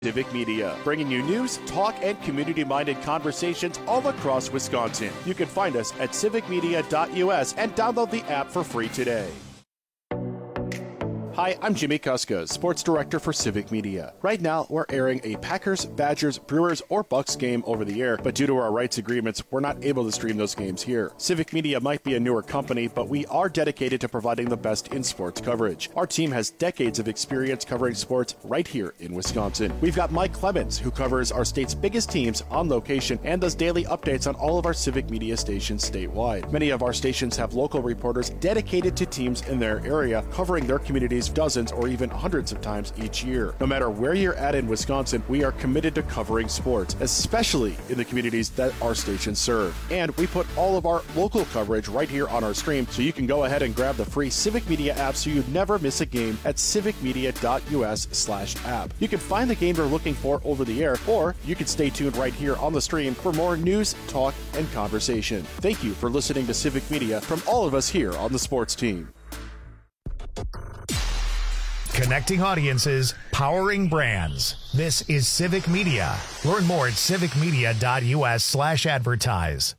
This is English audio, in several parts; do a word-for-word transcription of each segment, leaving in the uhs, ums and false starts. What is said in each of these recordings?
Civic Media, bringing you news, talk, and community-minded conversations all across Wisconsin. You can find us at civic media dot U S and download the app for free today. Hi, I'm Jimmy Kuska, Sports Director for Civic Media. Right now, we're airing a Packers, Badgers, Brewers, or Bucks game over the air, but due to our rights agreements, we're not able to stream those games here. Civic Media might be a newer company, but we are dedicated to providing the best in sports coverage. Our team has decades of experience covering sports right here in Wisconsin. We've got Mike Clemens, who covers our state's biggest teams on location and does daily updates on all of our Civic Media stations statewide. Many of our stations have local reporters dedicated to teams in their area, covering their communities dozens or even hundreds of times each year. No matter where you're at in Wisconsin, we are committed to covering sports, especially in the communities that our stations serve. And we put all of our local coverage right here on our stream, so you can go ahead and grab the free Civic Media app so you never miss a game at civic media dot U S slash app. You can find the game you're looking for over the air, or you can stay tuned right here on the stream for more news, talk, and conversation. Thank you for listening to Civic Media from all of us here on the sports team. Connecting audiences, powering brands. This is Civic Media. Learn more at civic media dot U S slash advertise.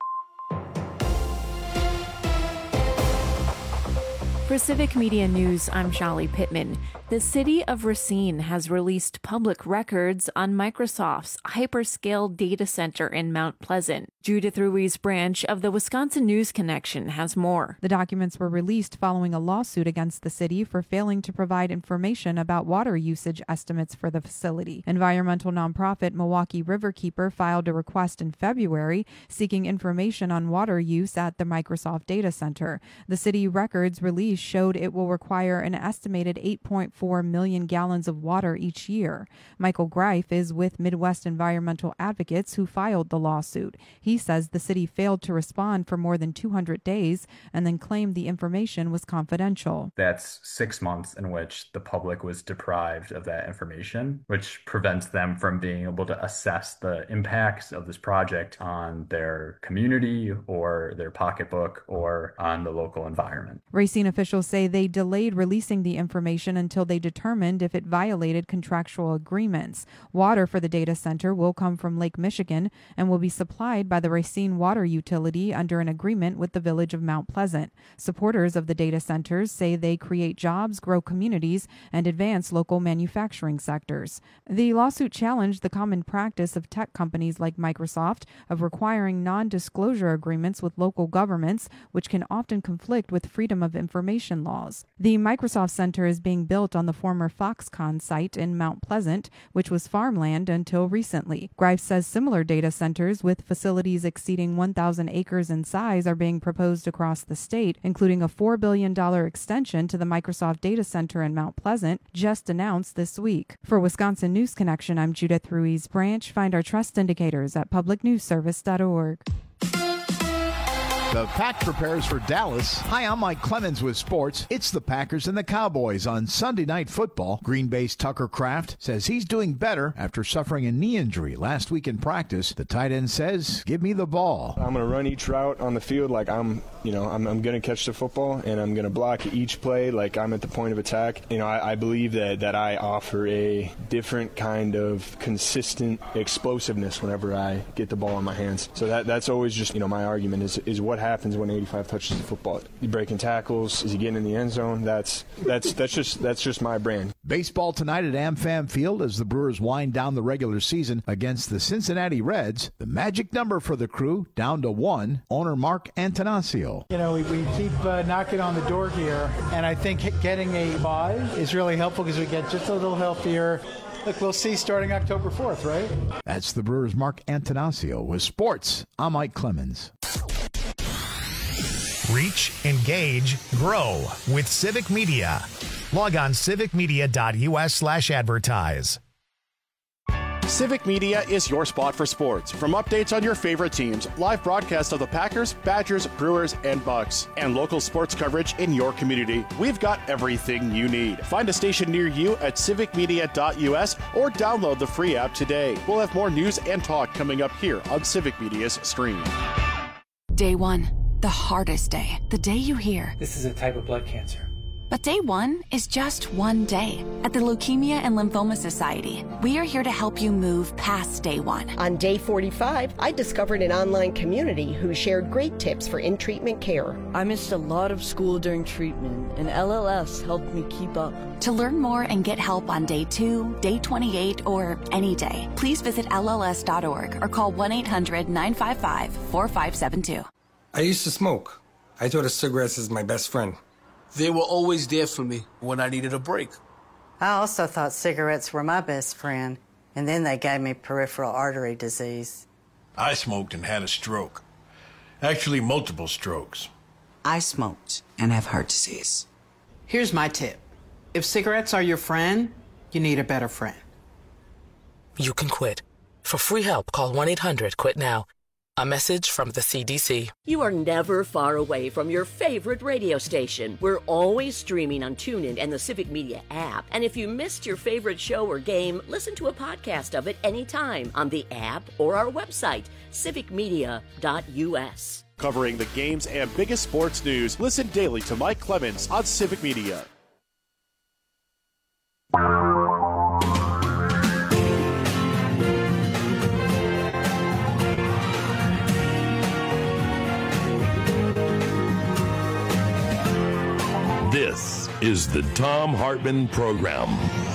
For Civic Media News, I'm Shali Pittman. The city of Racine has released public records on Microsoft's hyperscale data center in Mount Pleasant. Judith Ruiz Branch of the Wisconsin News Connection has more. The documents were released following a lawsuit against the city for failing to provide information about water usage estimates for the facility. Environmental nonprofit Milwaukee Riverkeeper filed a request in February seeking information on water use at the Microsoft data center. The city records released showed it will require an estimated eight point four million gallons of water each year. Michael Greif is with Midwest Environmental Advocates, who filed the lawsuit. He says the city failed to respond for more than two hundred days and then claimed the information was confidential. That's six months in which the public was deprived of that information, which prevents them from being able to assess the impacts of this project on their community or their pocketbook or on the local environment. Racine officials say they delayed releasing the information until they determined if it violated contractual agreements. Water for the data center will come from Lake Michigan and will be supplied by the Racine Water Utility under an agreement with the village of Mount Pleasant. Supporters of the data centers say they create jobs, grow communities, and advance local manufacturing sectors. The lawsuit challenged the common practice of tech companies like Microsoft of requiring non-disclosure agreements with local governments, which can often conflict with freedom of information laws. The Microsoft Center is being built on the former Foxconn site in Mount Pleasant, which was farmland until recently. Greif says similar data centers with facilities exceeding one thousand acres in size are being proposed across the state, including a four billion dollars extension to the Microsoft data center in Mount Pleasant, just announced this week. For Wisconsin News Connection, I'm Judith Ruiz Branch. Find our trust indicators at public news service dot org. The Pack prepares for Dallas. Hi, I'm Mike Clemens with sports. It's the Packers and the Cowboys on Sunday Night Football. Green Bay's Tucker Kraft says he's doing better after suffering a knee injury last week in practice. The tight end says, give me the ball. I'm going to run each route on the field like I'm, you know, I'm, I'm going to catch the football, and I'm going to block each play like I'm at the point of attack. You know, I, I believe that, that I offer a different kind of consistent explosiveness whenever I get the ball in my hands. So that that's always just, you know, my argument is, is what happens when eighty-five touches the football. You breaking tackles? Is he getting in the end zone? That's that's that's just that's just my brand. Baseball tonight at AmFam Field as the Brewers wind down the regular season against the Cincinnati Reds. The magic number for the crew down to one. Owner Mark Antanasio. You know, we, we keep uh, knocking on the door here, and I think getting a bye is really helpful because we get just a little healthier. Look, we'll see starting October fourth, right? That's the Brewers' Mark Antanasio. With sports, I'm Mike Clemens. Reach, engage, grow with Civic Media. Log on civic media dot U S slash advertise. Civic Media is your spot for sports. From updates on your favorite teams, live broadcasts of the Packers, Badgers, Brewers, and Bucks, and local sports coverage in your community, we've got everything you need. Find a station near you at civic media dot U S or download the free app today. We'll have more news and talk coming up here on Civic Media's stream. Day one, the hardest day. The day you hear, this is a type of blood cancer. But day one is just one day. At the Leukemia and Lymphoma Society, we are here to help you move past day one. On day forty-five, I discovered an online community who shared great tips for in-treatment care. I missed a lot of school during treatment, and L L S helped me keep up. To learn more and get help on day two, day twenty-eight, or any day, please visit L L S dot org or call one eight hundred nine five five four five seven two. I used to smoke. I thought of cigarettes as my best friend. They were always there for me when I needed a break. I also thought cigarettes were my best friend, and then they gave me peripheral artery disease. I smoked and had a stroke. Actually, multiple strokes. I smoked and have heart disease. Here's my tip. If cigarettes are your friend, you need a better friend. You can quit. For free help, call one eight hundred quit now. A message from the C D C. You are never far away from your favorite radio station. We're always streaming on TuneIn and the Civic Media app. And if you missed your favorite show or game, listen to a podcast of it anytime on the app or our website, civic media dot U S. Covering the games and biggest sports news, listen daily to Mike Clemens on Civic Media. This is the Thom Hartmann Program.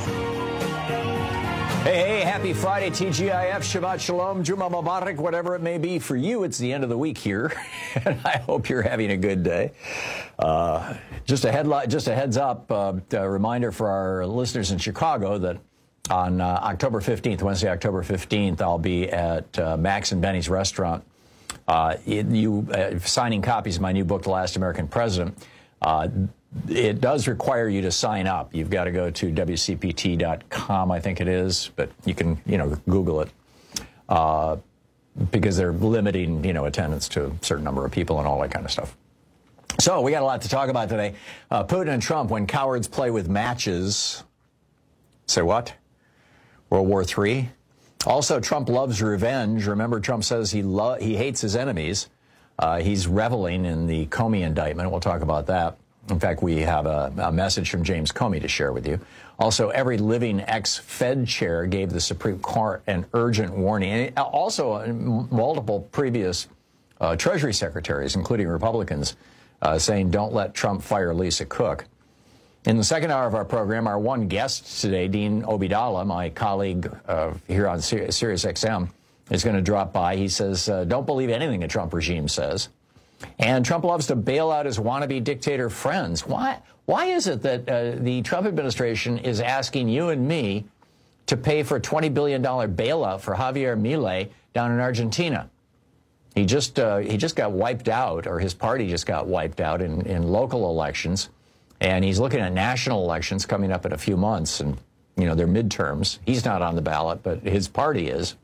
Hey, hey, happy Friday, T G I F, Shabbat Shalom, Juma Mubarak, whatever it may be for you. It's the end of the week here, and I hope you're having a good day. Uh, just a headline, just a heads up, uh, a reminder for our listeners in Chicago that on uh, October fifteenth, Wednesday, October fifteenth, I'll be at uh, Max and Benny's restaurant. Uh, it, you uh, signing copies of my new book, The Last American President. Uh, It does require you to sign up. You've got to go to W C P T dot com, I think it is, but you can, you know, Google it, uh, because they're limiting, you know, attendance to a certain number of people and all that kind of stuff. So we got a lot to talk about today. Uh, Putin and Trump, when cowards play with matches. Say what? World War Three. Also, Trump loves revenge. Remember, Trump says he lo- he hates his enemies. Uh, he's reveling in the Comey indictment. We'll talk about that. In fact, we have a, a message from James Comey to share with you. Also, every living ex-Fed chair gave the Supreme Court an urgent warning. And also, multiple previous uh, Treasury secretaries, including Republicans, uh, saying don't let Trump fire Lisa Cook. In the second hour of our program, our one guest today, Dean Obeidallah, my colleague uh, here on Sirius X M, is going to drop by. He says, uh, don't believe anything the Trump regime says. And Trump loves to bail out his wannabe dictator friends. Why, why is it that uh, the Trump administration is asking you and me to pay for a twenty billion dollars bailout for Javier Milei down in Argentina? He just uh, he just got wiped out, or his party just got wiped out in, in local elections. And he's looking at national elections coming up in a few months. And, you know, they're midterms. He's not on the ballot, but his party is.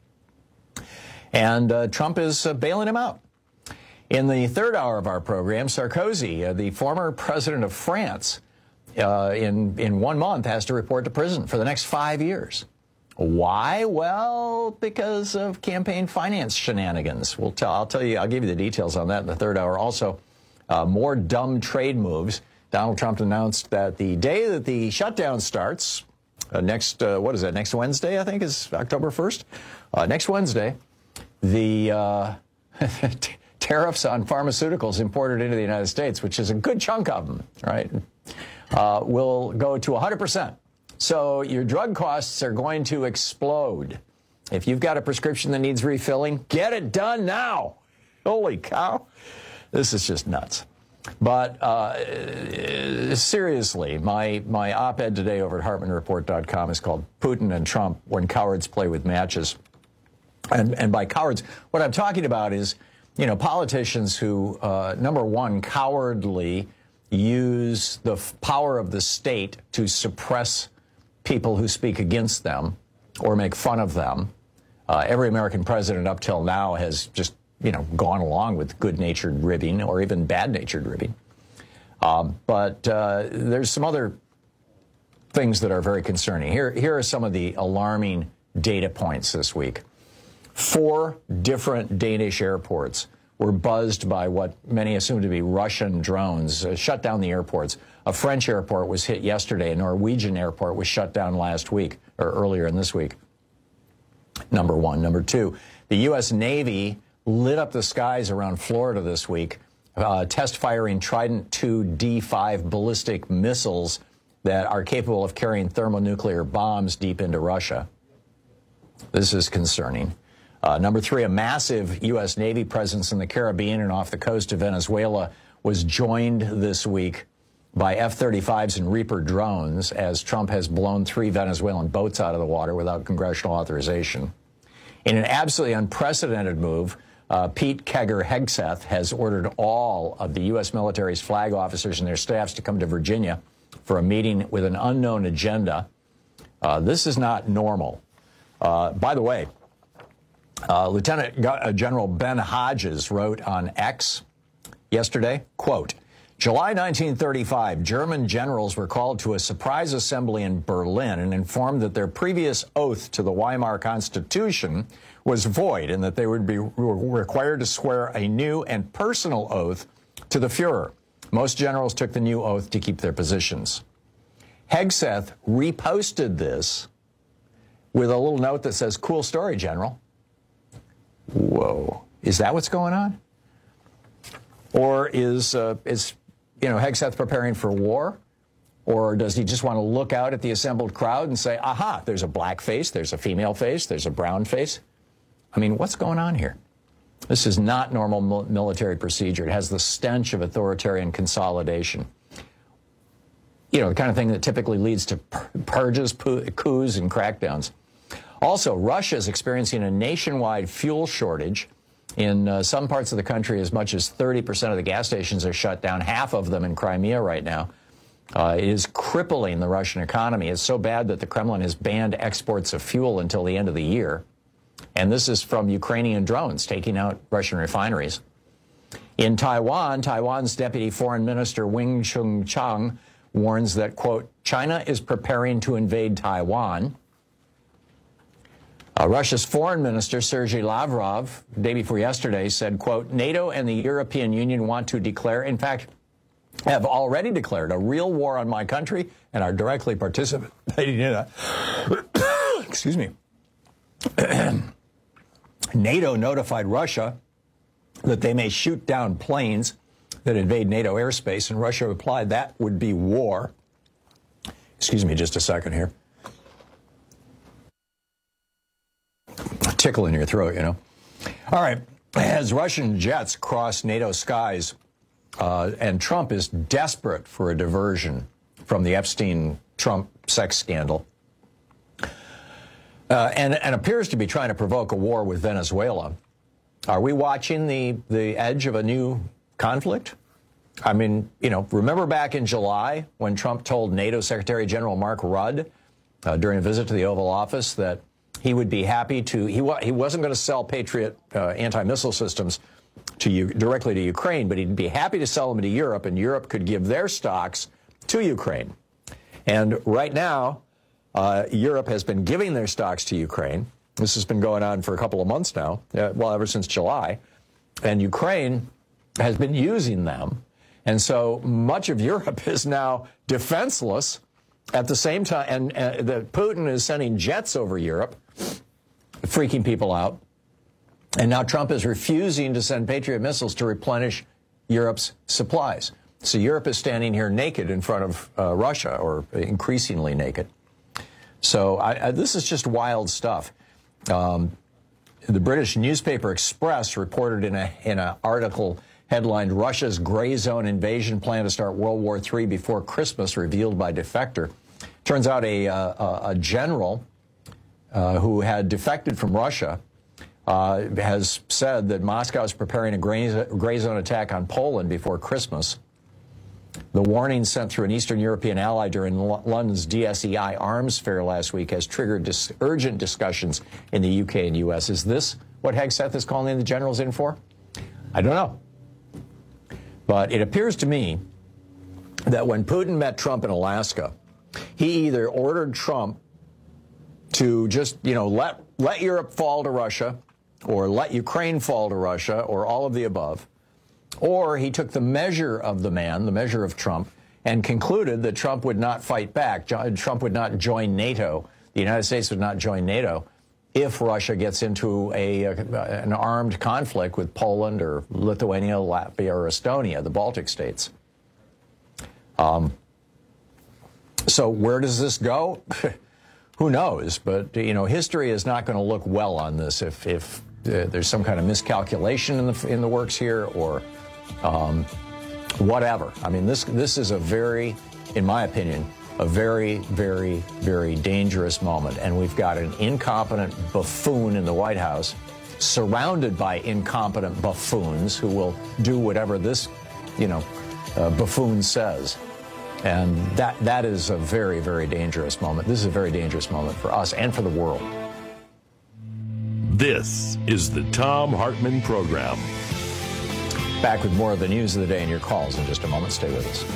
And uh, Trump is uh, bailing him out. In the third hour of our program, Sarkozy, uh, the former president of France, uh, in, in one month has to report to prison for the next five years. Why? Well, because of campaign finance shenanigans. We'll tell, I'll tell you, I'll give you the details on that in the third hour. Also, uh, more dumb trade moves. Donald Trump announced that the day that the shutdown starts, uh, next, uh, what is that, next Wednesday, I think, is October first? Uh, next Wednesday, the uh, tariffs on pharmaceuticals imported into the United States, which is a good chunk of them, right, uh, will go to one hundred percent. So your drug costs are going to explode. If you've got a prescription that needs refilling, get it done now. Holy cow. This is just nuts. But uh, seriously, my, my op-ed today over at Hartmann Report dot com is called Putin and Trump, When Cowards Play with Matches. And, and by cowards, what I'm talking about is, you know, politicians who, uh, number one, cowardly use the f- power of the state to suppress people who speak against them or make fun of them. Uh, every American president up till now has just, you know, gone along with good-natured ribbing or even bad-natured ribbing. Um, but uh, there's some other things that are very concerning. Here, here are some of the alarming data points this week. Four different Danish airports were buzzed by what many assume to be Russian drones, uh, shut down the airports. A French airport was hit yesterday. A Norwegian airport was shut down last week, or earlier in this week. Number one. Number two, the U S Navy lit up the skies around Florida this week, uh, test firing Trident two D five ballistic missiles that are capable of carrying thermonuclear bombs deep into Russia. This is concerning. Uh, number three, a massive U S Navy presence in the Caribbean and off the coast of Venezuela was joined this week by F thirty-fives and Reaper drones as Trump has blown three Venezuelan boats out of the water without congressional authorization. In an absolutely unprecedented move, uh, Pete Kegger Hegseth has ordered all of the U S military's flag officers and their staffs to come to Virginia for a meeting with an unknown agenda. Uh, this is not normal. Uh, by the way, Uh, Lieutenant General Ben Hodges wrote on X yesterday, quote, July nineteen thirty-five, German generals were called to a surprise assembly in Berlin and informed that their previous oath to the Weimar Constitution was void and that they would be re- required to swear a new and personal oath to the Fuhrer. Most generals took the new oath to keep their positions. Hegseth reposted this with a little note that says, cool story, General. Whoa. Is that what's going on? Or is, uh, is you know, Hegseth preparing for war? Or does he just want to look out at the assembled crowd and say, aha, there's a black face, there's a female face, there's a brown face? I mean, what's going on here? This is not normal mil- military procedure. It has the stench of authoritarian consolidation. You know, the kind of thing that typically leads to pur- purges, pu- coups, and crackdowns. Also, Russia is experiencing a nationwide fuel shortage. In uh, some parts of the country, as much as thirty percent of the gas stations are shut down, half of them in Crimea right now. Uh, it is crippling the Russian economy. It's so bad that the Kremlin has banned exports of fuel until the end of the year. And this is from Ukrainian drones taking out Russian refineries. In Taiwan, Taiwan's Deputy Foreign Minister Wing Chung-chang warns that, quote, China is preparing to invade Taiwan. Uh, Russia's foreign minister, Sergei Lavrov, the day before yesterday, said, quote, NATO and the European Union want to declare, in fact, have already declared a real war on my country and are directly participating in it. Excuse me. NATO notified Russia that they may shoot down planes that invade NATO airspace, and Russia replied that would be war. Excuse me just a second here. Tickle in your throat, you know. All right. As Russian jets cross NATO skies, uh, and Trump is desperate for a diversion from the Epstein-Trump sex scandal, uh, and, and appears to be trying to provoke a war with Venezuela, are we watching the, the edge of a new conflict? I mean, you know, remember back in July when Trump told NATO Secretary General Mark Rudd uh, during a visit to the Oval Office that he would be happy to, he, wa- he wasn't going to sell Patriot uh, anti-missile systems to you directly to Ukraine, but he'd be happy to sell them to Europe, and Europe could give their stocks to Ukraine. And right now, uh, Europe has been giving their stocks to Ukraine. This has been going on for a couple of months now, uh, well, ever since July. And Ukraine has been using them. And so much of Europe is now defenseless at the same time. And uh, the, Putin is sending jets over Europe, freaking people out. And now Trump is refusing to send Patriot missiles to replenish Europe's supplies. So Europe is standing here naked in front of uh, Russia, or increasingly naked. So I, I, this is just wild stuff. Um, the British newspaper Express reported in a in an article headlined "Russia's Gray Zone Invasion Plan to Start World War Three Before Christmas Revealed by Defector." Turns out a, uh, a general uh, who had defected from Russia uh, has said that Moscow is preparing a gray, gray zone attack on Poland before Christmas. The warning sent through an Eastern European ally during L- London's D S E I arms fair last week has triggered dis- urgent discussions in the U K and U S. Is this what Hegseth is calling the generals in for? I don't know. But it appears to me that when Putin met Trump in Alaska, he either ordered Trump to just, you know, let let Europe fall to Russia or let Ukraine fall to Russia, or all of the above. Or he took the measure of the man, the measure of Trump, and concluded that Trump would not fight back. Trump would not join NATO. The United States would not join NATO if Russia gets into a, a an armed conflict with Poland or Lithuania, Latvia, or Estonia, the Baltic states. Um, so where does this go? Who knows? But, you know, history is not going to look well on this if, if uh, there's some kind of miscalculation in the in the works here, or um, whatever. I mean, this this is a very, in my opinion, a very, very, very dangerous moment. And we've got an incompetent buffoon in the White House surrounded by incompetent buffoons who will do whatever this, you know, uh, buffoon says. And that that is a very, very dangerous moment. This is a very dangerous moment for us and for the world. This is the Thom Hartmann Program. Back with more of the news of the day and your calls in just a moment. Stay with us.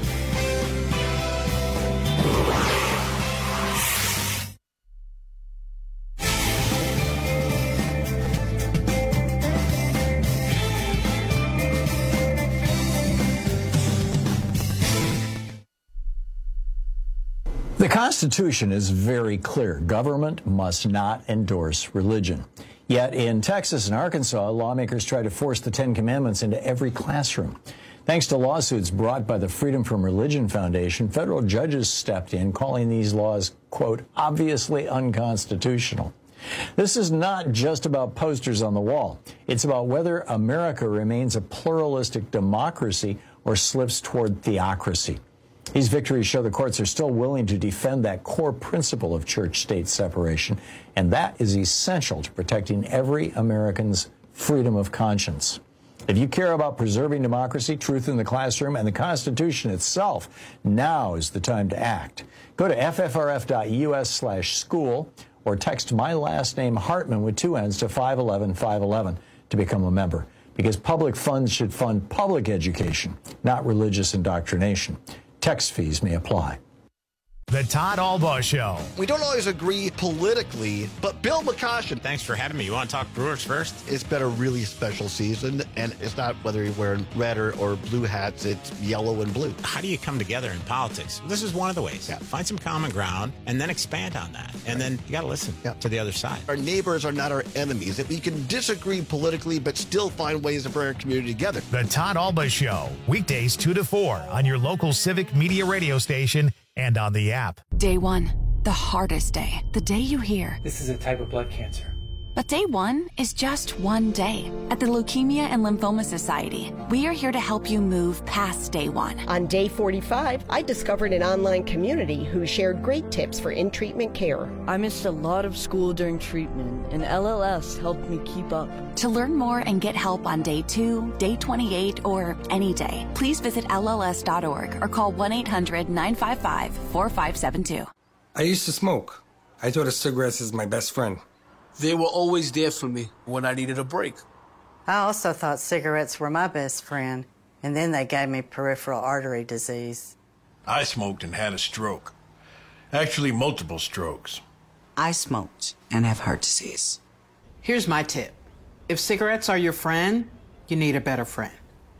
The Constitution is very clear. Government must not endorse religion. Yet in Texas and Arkansas, lawmakers try to force the Ten Commandments into every classroom. Thanks to lawsuits brought by the Freedom from Religion Foundation, federal judges stepped in, calling these laws, quote, obviously unconstitutional. This is not just about posters on the wall. It's about whether America remains a pluralistic democracy or slips toward theocracy. These victories show the courts are still willing to defend that core principle of church-state separation, and that is essential to protecting every American's freedom of conscience. If you care about preserving democracy, truth in the classroom, and the Constitution itself, now is the time to act. Go to F F R F dot U S slash school or text my last name Hartman with two N's to five one one five one one to become a member. Because public funds should fund public education, not religious indoctrination. Text fees may apply. The Todd Albaugh Show. We don't always agree politically, but Bill McCoshen. Thanks for having me. You want to talk Brewers first? It's been a really special season, and it's not whether you're wearing red or, or blue hats, it's yellow and blue. How do you come together in politics? This is one of the ways. Yeah. Find some common ground and then expand on that. And then you got to listen yeah. to the other side. Our neighbors are not our enemies. If we can disagree politically, but still find ways to bring our community together. The Todd Albaugh Show, weekdays two to four on your local Civic Media radio station and on the app. Day one, the hardest day. The day you hear, this is a type of blood cancer. But day one is just one day. At the Leukemia and Lymphoma Society, we are here to help you move past day one. On day forty-five, I discovered an online community who shared great tips for in-treatment care. I missed a lot of school during treatment, and L L S helped me keep up. To learn more and get help on day two, day twenty-eight, or any day, please visit L L S dot org or call one eight hundred nine five five four five seven two. I used to smoke. I thought of cigarettes as my best friend. They were always there for me when I needed a break. I also thought cigarettes were my best friend, and then they gave me peripheral artery disease. I smoked and had a stroke. Actually, multiple strokes. I smoked and have heart disease. Here's my tip. If cigarettes are your friend, you need a better friend.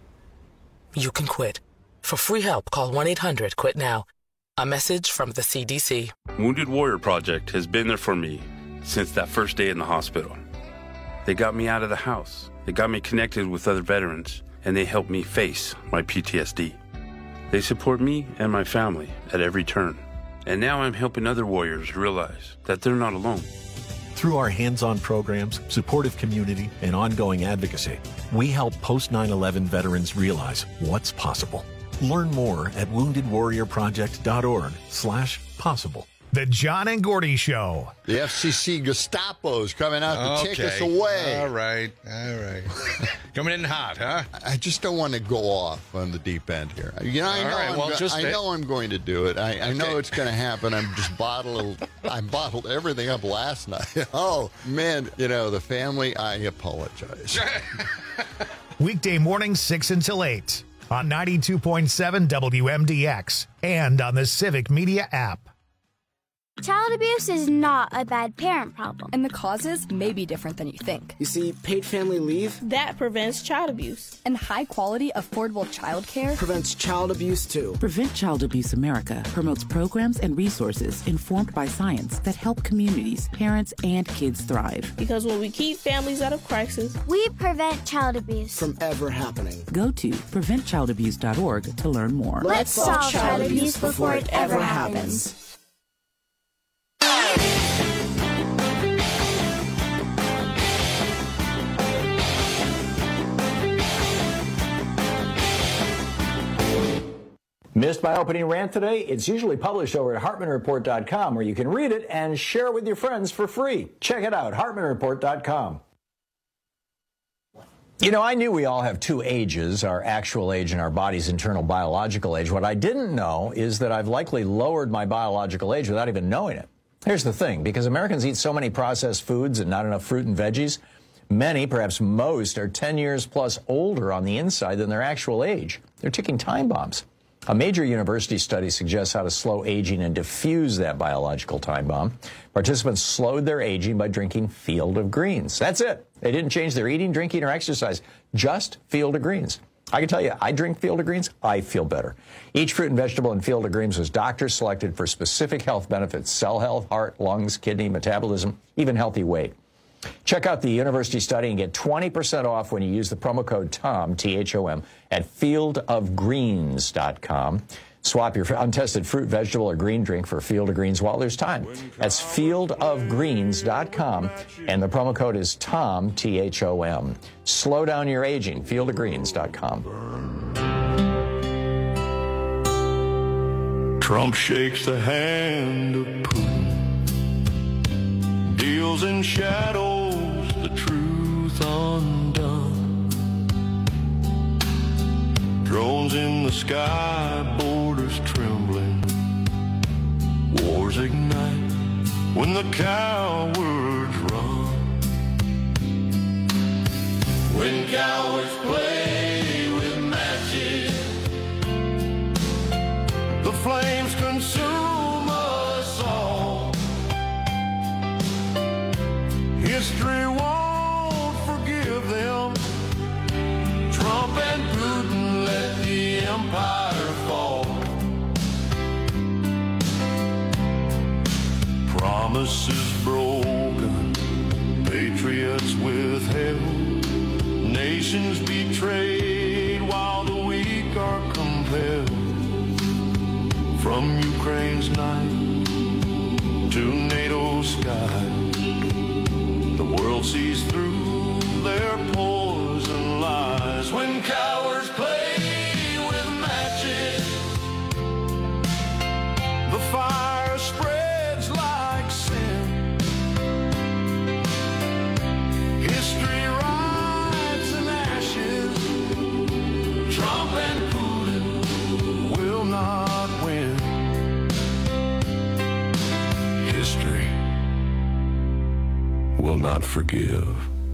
You can quit. For free help, call one eight hundred quit now. A message from the C D C. Wounded Warrior Project has been there for me since that first day in the hospital. They got me out of the house. They got me connected with other veterans, and they helped me face my P T S D. They support me and my family at every turn. And now I'm helping other warriors realize that they're not alone. Through our hands-on programs, supportive community, and ongoing advocacy, we help post nine eleven veterans realize what's possible. Learn more at wounded warrior project dot org slash possible. The John and Gordy Show. The F C C Gestapo's coming out to okay. take us away. All right, all right. Coming in hot, huh? I just don't want to go off on the deep end here. You know, I know, right, I'm, well, go- just I know I'm going to do it. I, okay. I know it's going to happen. I'm just bottled. I bottled everything up last night. Oh man, you know the family. I apologize. Weekday mornings six until eight on ninety-two point seven W M D X and on the Civic Media app. Child abuse is not a bad parent problem. And the causes may be different than you think. You see, paid family leave, That prevents child abuse. And high-quality, affordable childcare prevents child abuse, too. Prevent Child Abuse America promotes programs and resources informed by science that help communities, parents, and kids thrive. Because when we keep families out of crisis, we prevent child abuse. From ever happening. Go to prevent child abuse dot org to learn more. Let's solve child abuse before it ever happens. Missed my opening rant today? It's usually published over at Hartman Report dot com, where you can read it and share it with your friends for free. Check it out, Hartman Report dot com. You know, I knew we all have two ages, our actual age and our body's internal biological age. What I didn't know is that I've likely lowered my biological age without even knowing it. Here's the thing, because Americans eat so many processed foods and not enough fruit and veggies, many, perhaps most, are ten years plus older on the inside than their actual age. They're ticking time bombs. A major university study suggests how to slow aging and diffuse that biological time bomb. Participants slowed their aging by drinking Field of Greens. That's it. They didn't change their eating, drinking, or exercise. Just Field of Greens. I can tell you, I drink Field of Greens, I feel better. Each fruit and vegetable in Field of Greens was doctor selected for specific health benefits: cell health, heart, lungs, kidney, metabolism, even healthy weight. Check out the university study and get twenty percent off when you use the promo code TOM, T H O M, at field of greens dot com. Swap your untested fruit, vegetable, or green drink for Field of Greens while there's time. That's field of greens dot com, and the promo code is TOM, T H O M. Slow down your aging, field of greens dot com. Trump shakes the hand of Putin, deals in shadows, the truth undone. Drones in the sky, borders trembling, wars ignite when the cowards run. When cowards play with matches, the flames consume us all. History won't forgive them. Trump and Putin let the empire fall. Promises broken, patriots withheld, nations betrayed while the weak are compelled. From Ukraine's night to NATO's sky, the world sees through their poison lies. When cowards play with matches, the fire spreads like sin. History writes in ashes. Trump and Putin will not win. History will not forgive.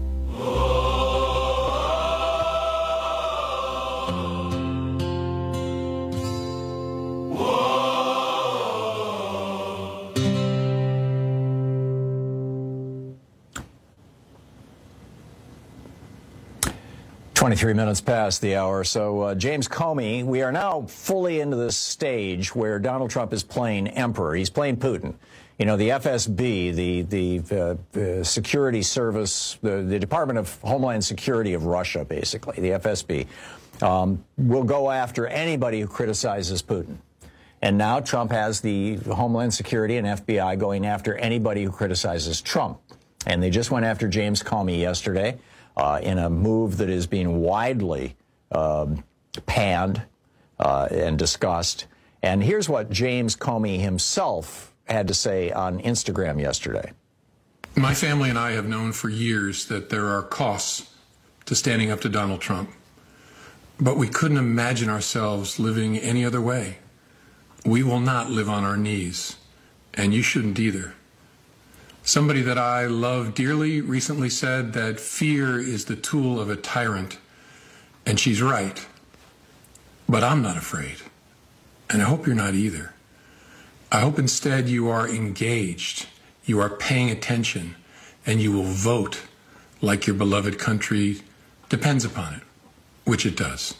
twenty-three minutes past the hour. So, uh, James Comey, we are now fully into this stage where Donald Trump is playing emperor. He's playing Putin. You know, the F S B, the the uh, uh, security service, the, the Department of Homeland Security of Russia, basically, the F S B, um, will go after anybody who criticizes Putin. And now Trump has the Homeland Security and F B I going after anybody who criticizes Trump. And they just went after James Comey yesterday uh, in a move that is being widely uh, panned uh, and discussed. And here's what James Comey himself had to say on Instagram yesterday. My family and I have known for years that there are costs to standing up to Donald Trump, but we couldn't imagine ourselves living any other way. We will not live on our knees, and you shouldn't either. Somebody that I love dearly recently said that fear is the tool of a tyrant, and she's right. But I'm not afraid, and I hope you're not either. I hope instead you are engaged, you are paying attention, and you will vote like your beloved country depends upon it, which it does.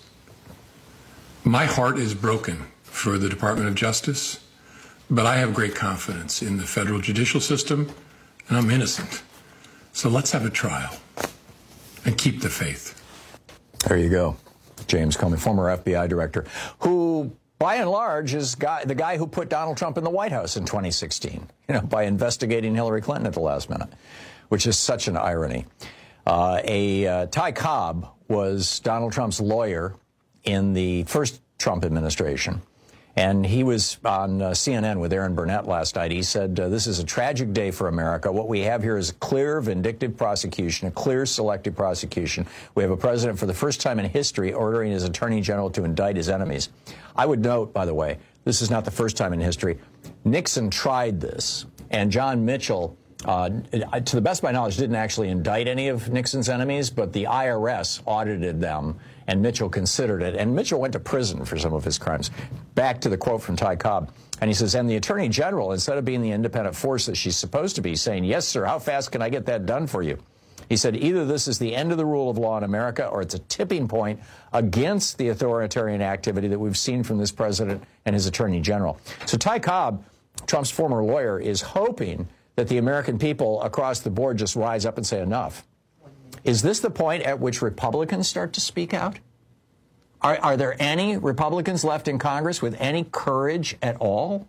My heart is broken for the Department of Justice, but I have great confidence in the federal judicial system, and I'm innocent. So let's have a trial and keep the faith. There you go. James Comey, former F B I director, who, by and large, is guy, the guy who put Donald Trump in the White House in twenty sixteen, you know, by investigating Hillary Clinton at the last minute, which is such an irony. Uh, a uh, Ty Cobb was Donald Trump's lawyer in the first Trump administration. And he was on uh, C N N with Aaron Burnett last night. He said, uh, this is a tragic day for America. What we have here is a clear, vindictive prosecution, a clear, selective prosecution. We have a president for the first time in history ordering his attorney general to indict his enemies. I would note, by the way, this is not the first time in history. Nixon tried this, and John Mitchell, uh, to the best of my knowledge, didn't actually indict any of Nixon's enemies, but the I R S audited them, and Mitchell considered it. And Mitchell went to prison for some of his crimes. Back to the quote from Ty Cobb. And he says, and the attorney general, instead of being the independent force that she's supposed to be, saying, yes, sir, how fast can I get that done for you? He said, either this is the end of the rule of law in America, or it's a tipping point against the authoritarian activity that we've seen from this president and his attorney general. So Ty Cobb, Trump's former lawyer, is hoping that the American people across the board just rise up and say enough. Is this the point at which Republicans start to speak out? Are, are there any Republicans left in Congress with any courage at all?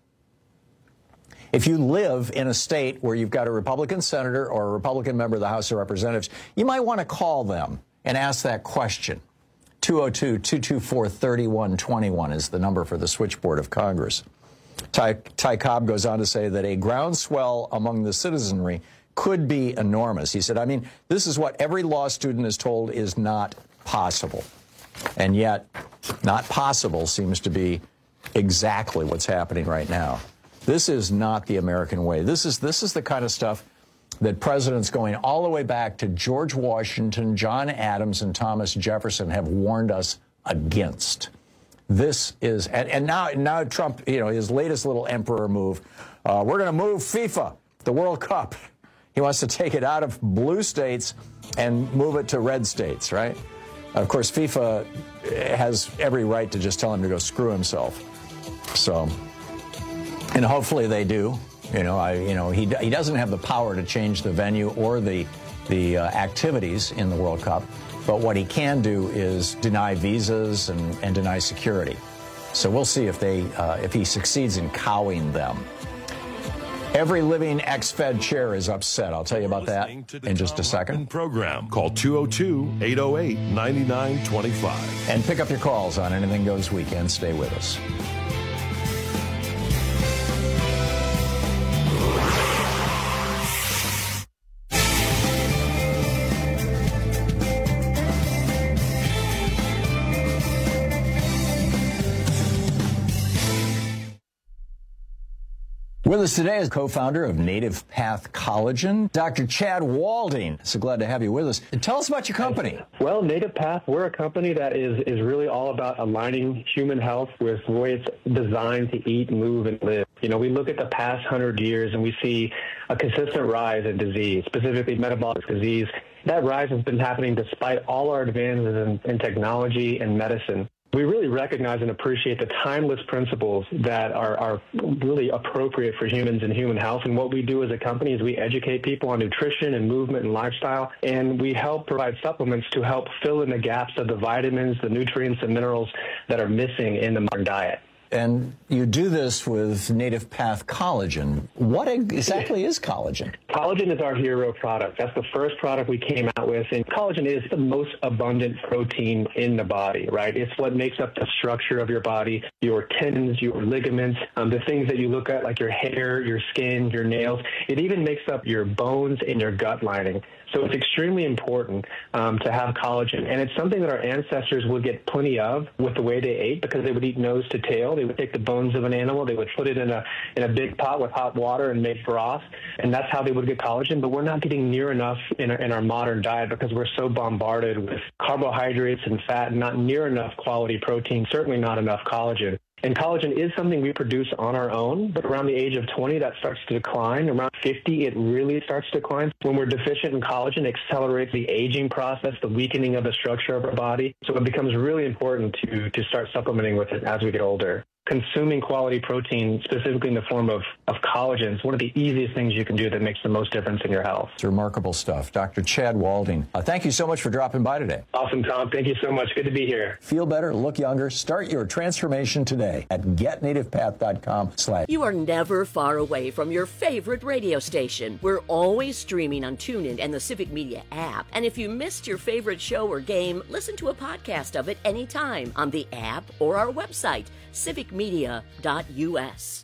If you live in a state where you've got a Republican senator or a Republican member of the House of Representatives, you might want to call them and ask that question. two oh two, two two four, three one two one is the number for the switchboard of Congress. Ty, Ty Cobb goes on to say that a groundswell among the citizenry could be enormous. He said, I mean, this is what every law student is told is not possible. And yet, not possible seems to be exactly what's happening right now. This is not the American way. This is, this is the kind of stuff that presidents going all the way back to George Washington, John Adams, and Thomas Jefferson have warned us against. This is, and, and now, now Trump, you know, his latest little emperor move, uh, we're going to move FIFA, the World Cup. He wants to take it out of blue states and move it to red states, right? Of course, FIFA has every right to just tell him to go screw himself. So, and hopefully they do. You know, I, you know, he he doesn't have the power to change the venue or the the uh, activities in the World Cup, but what he can do is deny visas and, and deny security. So we'll see if they uh, if he succeeds in cowing them. Every living ex-Fed chair is upset. I'll tell you about that in just a second. Program. Call two oh two, eight oh eight, nine nine two five. And pick up your calls on Anything Goes Weekend. Stay with us. With us today is co-founder of Native Path Collagen, Doctor Chad Walding. So glad to have you with us. Tell us about your company. Well, Native Path, we're a company that is, is really all about aligning human health with the way it's designed to eat, move, and live. You know, we look at the past hundred years and we see a consistent rise in disease, specifically metabolic disease. That rise has been happening despite all our advances in, in technology and medicine. We really recognize and appreciate the timeless principles that are, are really appropriate for humans and human health. And what we do as a company is we educate people on nutrition and movement and lifestyle, and we help provide supplements to help fill in the gaps of the vitamins, the nutrients, and minerals that are missing in the modern diet. And you do this with Native Path Collagen. What exactly is collagen? Collagen is our hero product. That's the first product we came out with. And collagen is the most abundant protein in the body, right? It's what makes up the structure of your body, your tendons, your ligaments, um, the things that you look at like your hair, your skin, your nails. It even makes up your bones and your gut lining. So it's extremely important um, to have collagen. And it's something that our ancestors would get plenty of with the way they ate, because they would eat nose to tail. They would take the bones of an animal, they would put it in a in a big pot with hot water and make broth, and that's how they would get collagen. But we're not getting near enough in our, in our modern diet because we're so bombarded with carbohydrates and fat, and not near enough quality protein, certainly not enough collagen. And collagen is something we produce on our own, but around the age of twenty, that starts to decline. Around fifty, it really starts to decline. When we're deficient in collagen, it accelerates the aging process, the weakening of the structure of our body. So it becomes really important to, to start supplementing with it as we get older. Consuming quality protein, specifically in the form of, of collagen, is one of the easiest things you can do that makes the most difference in your health. It's remarkable stuff. Doctor Chad Walding, uh, thank you so much for dropping by today. Awesome, Tom. Thank you so much. Good to be here. Feel better, look younger. Start your transformation today at get native path dot com slash. You are never far away from your favorite radio station. We're always streaming on TuneIn and the Civic Media app. And if you missed your favorite show or game, listen to a podcast of it anytime on the app or our website, civic media dot u s.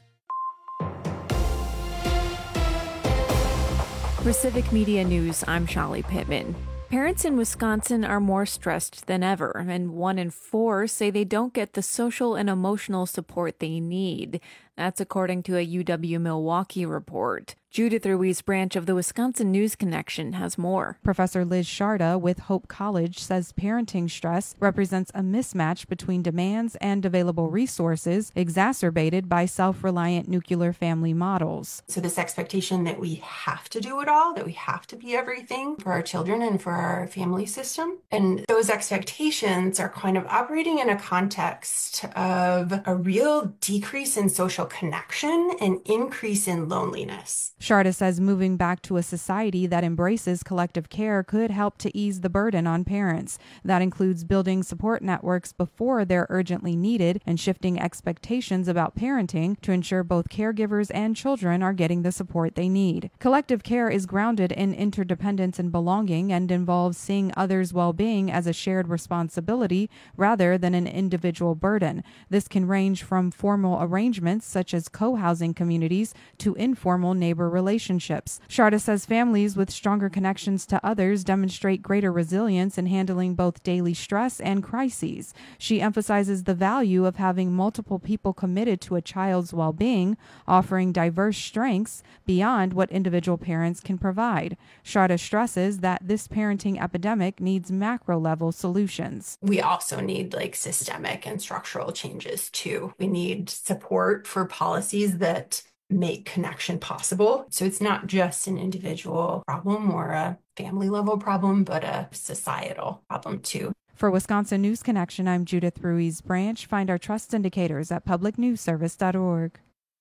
For Civic Media News, I'm Shali Pittman. Parents in Wisconsin are more stressed than ever, and one in four say they don't get the social and emotional support they need. That's according to a U W-Milwaukee report. Judith Ruiz Branch of the Wisconsin News Connection has more. Professor Liz Sharda with Hope College says parenting stress represents a mismatch between demands and available resources, exacerbated by self-reliant nuclear family models. So this expectation that we have to do it all, that we have to be everything for our children and for our family system. And those expectations are kind of operating in a context of a real decrease in social connection and increase in loneliness. Sharda says moving back to a society that embraces collective care could help to ease the burden on parents. That includes building support networks before they're urgently needed and shifting expectations about parenting to ensure both caregivers and children are getting the support they need. Collective care is grounded in interdependence and belonging and involves seeing others' well-being as a shared responsibility rather than an individual burden. This can range from formal arrangements such as co-housing communities to informal neighbor relationships. Sharda says families with stronger connections to others demonstrate greater resilience in handling both daily stress and crises. She emphasizes the value of having multiple people committed to a child's well-being, offering diverse strengths beyond what individual parents can provide. Sharda stresses that this parenting epidemic needs macro-level solutions. We also need like systemic and structural changes too. We need support for policies that make connection possible. So it's not just an individual problem or a family level problem, but a societal problem too. For Wisconsin News Connection, I'm Judith Ruiz Branch. Find our trust indicators at public news service dot org.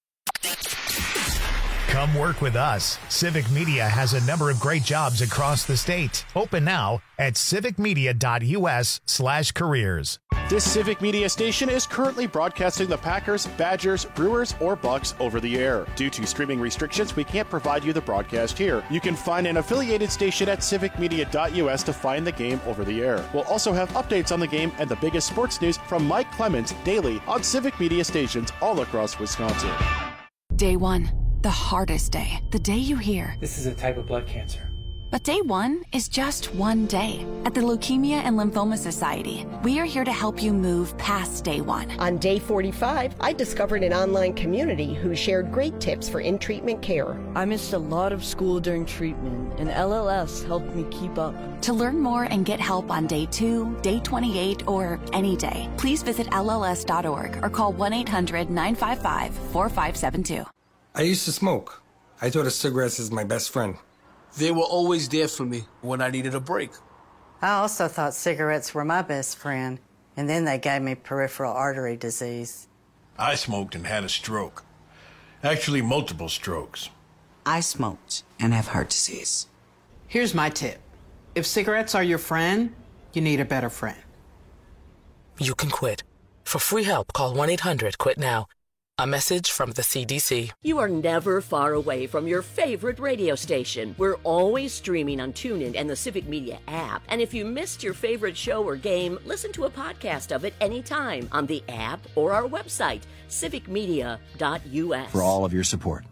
Come work with us. Civic Media has a number of great jobs across the state. Open now at civic media dot u s slash careers. This Civic Media station is currently broadcasting the Packers, Badgers, Brewers, or Bucks over the air. Due to streaming restrictions, we can't provide you the broadcast here. You can find an affiliated station at civic media dot u s to find the game over the air. We'll also have updates on the game and the biggest sports news from Mike Clemens daily on Civic Media stations all across Wisconsin. Day one. The hardest day. The day you hear, this is a type of blood cancer. But day one is just one day. At the Leukemia and Lymphoma Society, we are here to help you move past day one. On day forty-five, I discovered an online community who shared great tips for in-treatment care. I missed a lot of school during treatment, and L L S helped me keep up. To learn more and get help on day two, day twenty-eight, or any day, please visit L L S dot org or call one eight hundred nine five five four five seven two. I used to smoke. I thought of cigarettes as my best friend. They were always there for me when I needed a break. I also thought cigarettes were my best friend, and then they gave me peripheral artery disease. I smoked and had a stroke. Actually, multiple strokes. I smoked and have heart disease. Here's my tip. If cigarettes are your friend, you need a better friend. You can quit. For free help, call one eight hundred quit now. A message from the C D C. You are never far away from your favorite radio station. We're always streaming on TuneIn and the Civic Media app. And if you missed your favorite show or game, listen to a podcast of it anytime on the app or our website, civic media dot u s. For all of your support.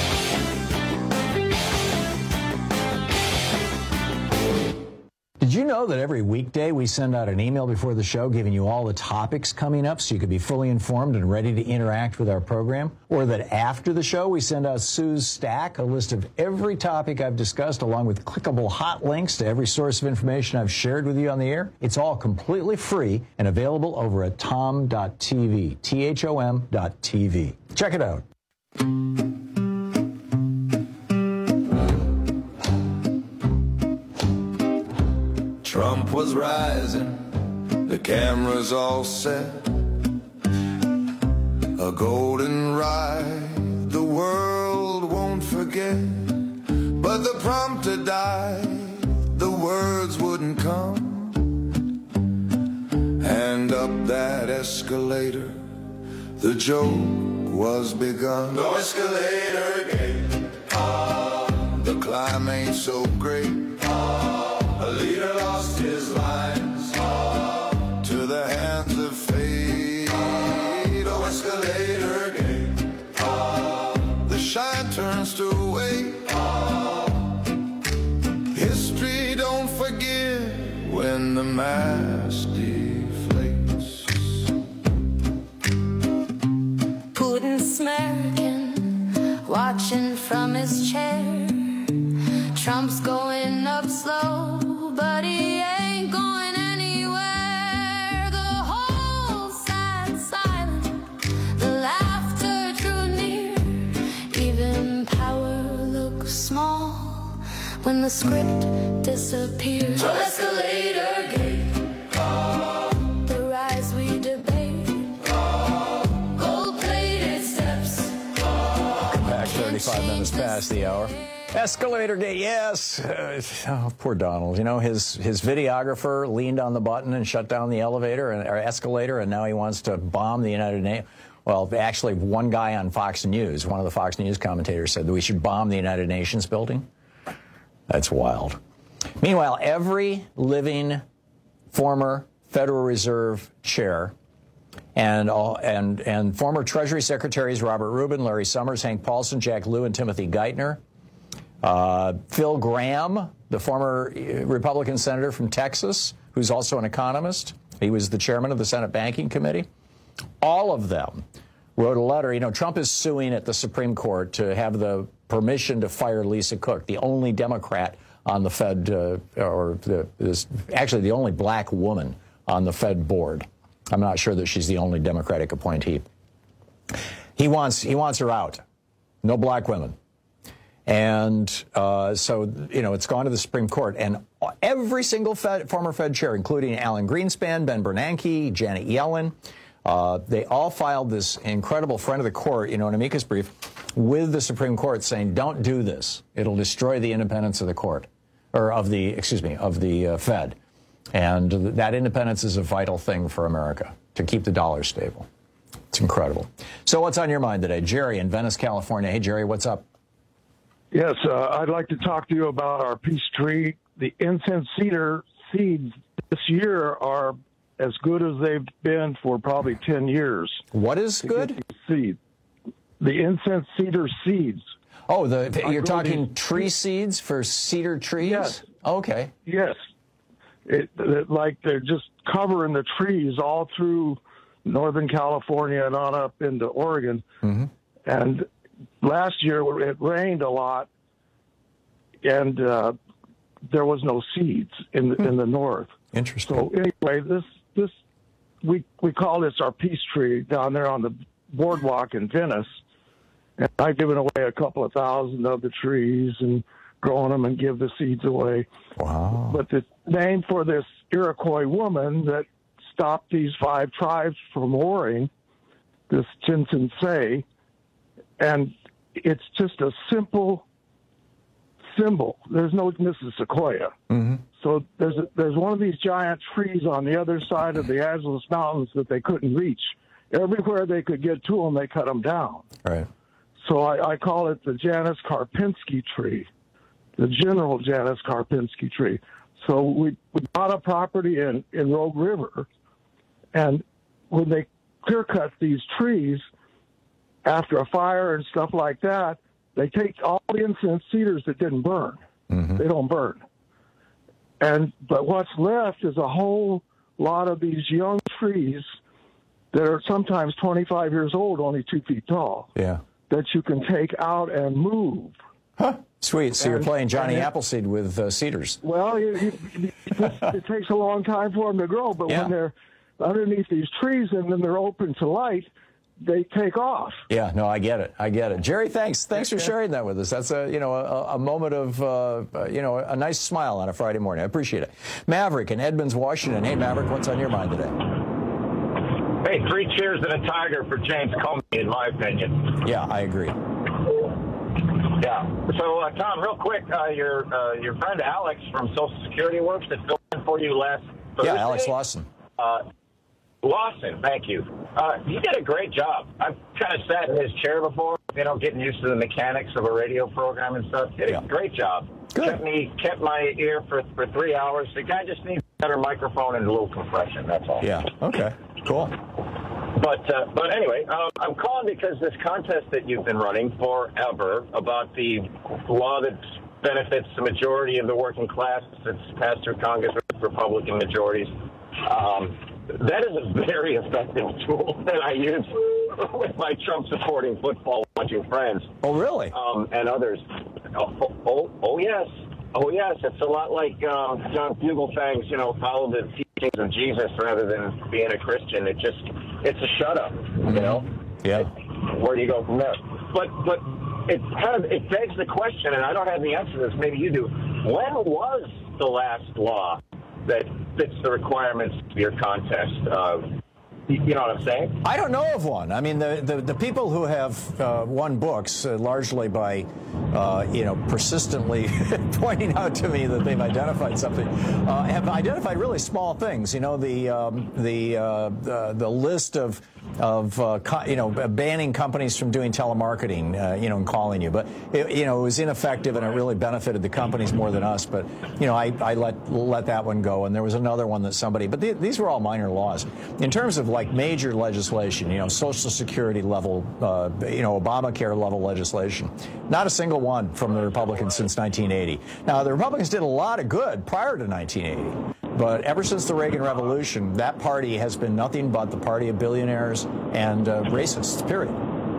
Did you know know that every weekday we send out an email before the show giving you all the topics coming up so you could be fully informed and ready to interact with our program? Or that after the show we send out Sue's Stack, a list of every topic I've discussed along with clickable hot links to every source of information I've shared with you on the air? It's all completely free and available over at tom dot t v, T H O M dot T V. Check it out. Trump was rising, the cameras all set. A golden ride the world won't forget. But the prompter died, the words wouldn't come. And up that escalator, the joke was begun. No escalator gate, oh, the climb ain't so great. Oh, a leader lost his lines, oh, to the hands of fate. Oh, escalator gate, oh, the shine turns to weight. Oh, history don't forget when the mask deflates. Putin smirking, watching from his chair. Trump's going up slow, but he ain't going anywhere. The whole side silent, the laughter drew near. Even power looks small when the script disappears. So escalator gate, oh, the rise we debate. Oh, gold-plated steps. Oh, back thirty-five minutes past the hour. Escalator gate, yes. Uh, oh, poor Donald. You know, his his videographer leaned on the button and shut down the elevator and, or escalator, and now he wants to bomb the United Nations. Well, actually, one guy on Fox News, one of the Fox News commentators, said that we should bomb the United Nations building. That's wild. Meanwhile, every living former Federal Reserve chair and all, and and former Treasury Secretaries Robert Rubin, Larry Summers, Hank Paulson, Jack Lew, and Timothy Geithner, uh, Phil Gramm, the former Republican senator from Texas, who's also an economist. He was the chairman of the Senate Banking Committee. All of them wrote a letter. You know, Trump is suing at the Supreme Court to have the permission to fire Lisa Cook, the only Democrat on the Fed, uh, or the, is actually the only black woman on the Fed board. I'm not sure that she's the only Democratic appointee. He wants he wants her out. No black women. And uh, so, you know, it's gone to the Supreme Court. And every single Fed, former Fed chair, including Alan Greenspan, Ben Bernanke, Janet Yellen, uh, they all filed this incredible friend of the court, you know, an amicus brief with the Supreme Court saying, don't do this. It'll destroy the independence of the court, or of the, excuse me, of the uh, Fed. And that independence is a vital thing for America, to keep the dollar stable. It's incredible. So what's on your mind today? Jerry in Venice, California. Hey, Jerry, what's up? Yes, uh, I'd like to talk to you about our peace tree. The incense cedar seeds this year are as good as they've been for probably ten years. What is good? Seed. The incense cedar seeds. Oh, the you're talking these, tree seeds for cedar trees? Yes. Okay. Yes. It, it, like they're just covering the trees all through Northern California and on up into Oregon. Mm-hmm. And last year it rained a lot, and uh, there was no seeds in the, hmm. in the north. Interesting. So anyway, this this we we call this our peace tree down there on the boardwalk in Venice, and I've given away a couple of thousand of the trees and growing them and give the seeds away. Wow! But the name for this Iroquois woman that stopped these five tribes from warring, this Chinchinsay. And it's just a simple symbol. There's no Missus Sequoia. Mm-hmm. So there's a, there's one of these giant trees on the other side of the Atlas Mountains that they couldn't reach. Everywhere they could get to them, they cut them down. Right. So I, I call it the Janus Karpinski tree, the General Janus Karpinski tree. So we, we bought a property in, in Rogue River, and when they clear-cut these trees, after a fire and stuff like that, they take all the incense cedars that didn't burn. Mm-hmm. They don't burn. And but what's left is a whole lot of these young trees that are sometimes twenty-five years old, only two feet tall. Yeah. That you can take out and move. Huh. Sweet. So and, you're playing Johnny and, Appleseed with uh, cedars. Well, you, you, you, it, it takes a long time for them to grow, but yeah. when they're underneath these trees and then they're open to light, they take off. Yeah, no, I get it. I get it. Jerry, thanks. Thanks for sharing that with us. That's a, you know, a, a moment of, uh, you know, a nice smile on a Friday morning. I appreciate it. Maverick in Edmonds, Washington. Hey, Maverick, what's on your mind today? Hey, three cheers and a tiger for James Comey, in my opinion. Yeah, I agree. Yeah. So, uh, Tom, real quick, uh, your uh, your friend Alex from Social Security Works that filled in for you last Thursday. Yeah, Alex Lawson. Uh, Lawson, thank you. Uh, you did a great job. I've kind of sat in his chair before, you know, getting used to the mechanics of a radio program and stuff. Did yeah. a great job. Good. Kept me, kept my ear for, for three hours. The guy just needs a better microphone and a little compression, that's all. Yeah, okay, cool. But uh, but anyway, um, I'm calling because this contest that you've been running forever about the law that benefits the majority of the working class that's passed through Congress with Republican majorities, um, that is a very effective tool that I use with my Trump-supporting football-watching friends. Oh, really? Um, and others. Oh, oh, oh, oh, yes. Oh, yes. It's a lot like um, John Fugelsang's, you know, follow the teachings of Jesus rather than being a Christian. It just, it's a shut-up, you know? Yeah. Where do you go from there? But, but it kind of, it begs the question, and I don't have the answer to this, maybe you do. When was the last law that fits the requirements of your contest? Uh, you know what I'm saying? I don't know of one. I mean, the, the, the people who have uh, won books, uh, largely by, uh, you know, persistently pointing out to me that they've identified something, uh, have identified really small things. You know, the um, the, uh, the the list of of uh, co- you know banning companies from doing telemarketing, uh, you know, and calling you. But it, you know, it was ineffective and it really benefited the companies more than us. But you know, I, I let let that one go. And there was another one that somebody. But th- these were all minor laws. In terms of like major legislation, you know, Social Security level, uh, you know, Obamacare level legislation, not a single one from the Republicans since nineteen eighty. Now, the Republicans did a lot of good prior to nineteen eighty. But ever since the Reagan Revolution, that party has been nothing but the party of billionaires and uh, racists, period.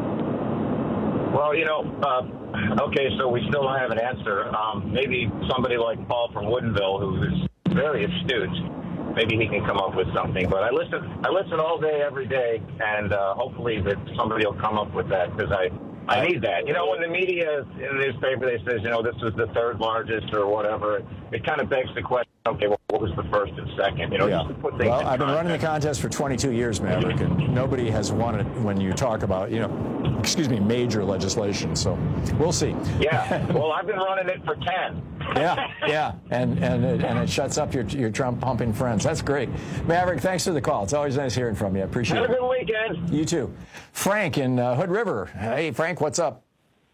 Well, you know, uh, okay, so we still don't have an answer. Um, maybe somebody like Paul from Woodinville, who is very astute, maybe he can come up with something. But I listen, I listen all day, every day, and uh, hopefully that somebody will come up with that, because I, I need that. You know, when the media in the newspaper, they says, you know, this was the third largest or whatever, it, it kind of begs the question, okay, well, what was the first and second? You know, yeah. just to put things well, in I've been context. running the contest for twenty-two years, Maverick, and nobody has won it when you talk about, you know, excuse me, major legislation. So we'll see. Yeah. Well, I've been running it for ten. yeah, yeah, and and it, and it shuts up your your Trump pumping friends. That's great, Maverick. Thanks for the call. It's always nice hearing from you. I appreciate Have it. Have a good weekend. You too, Frank in uh, Hood River. Hey, Frank, what's up?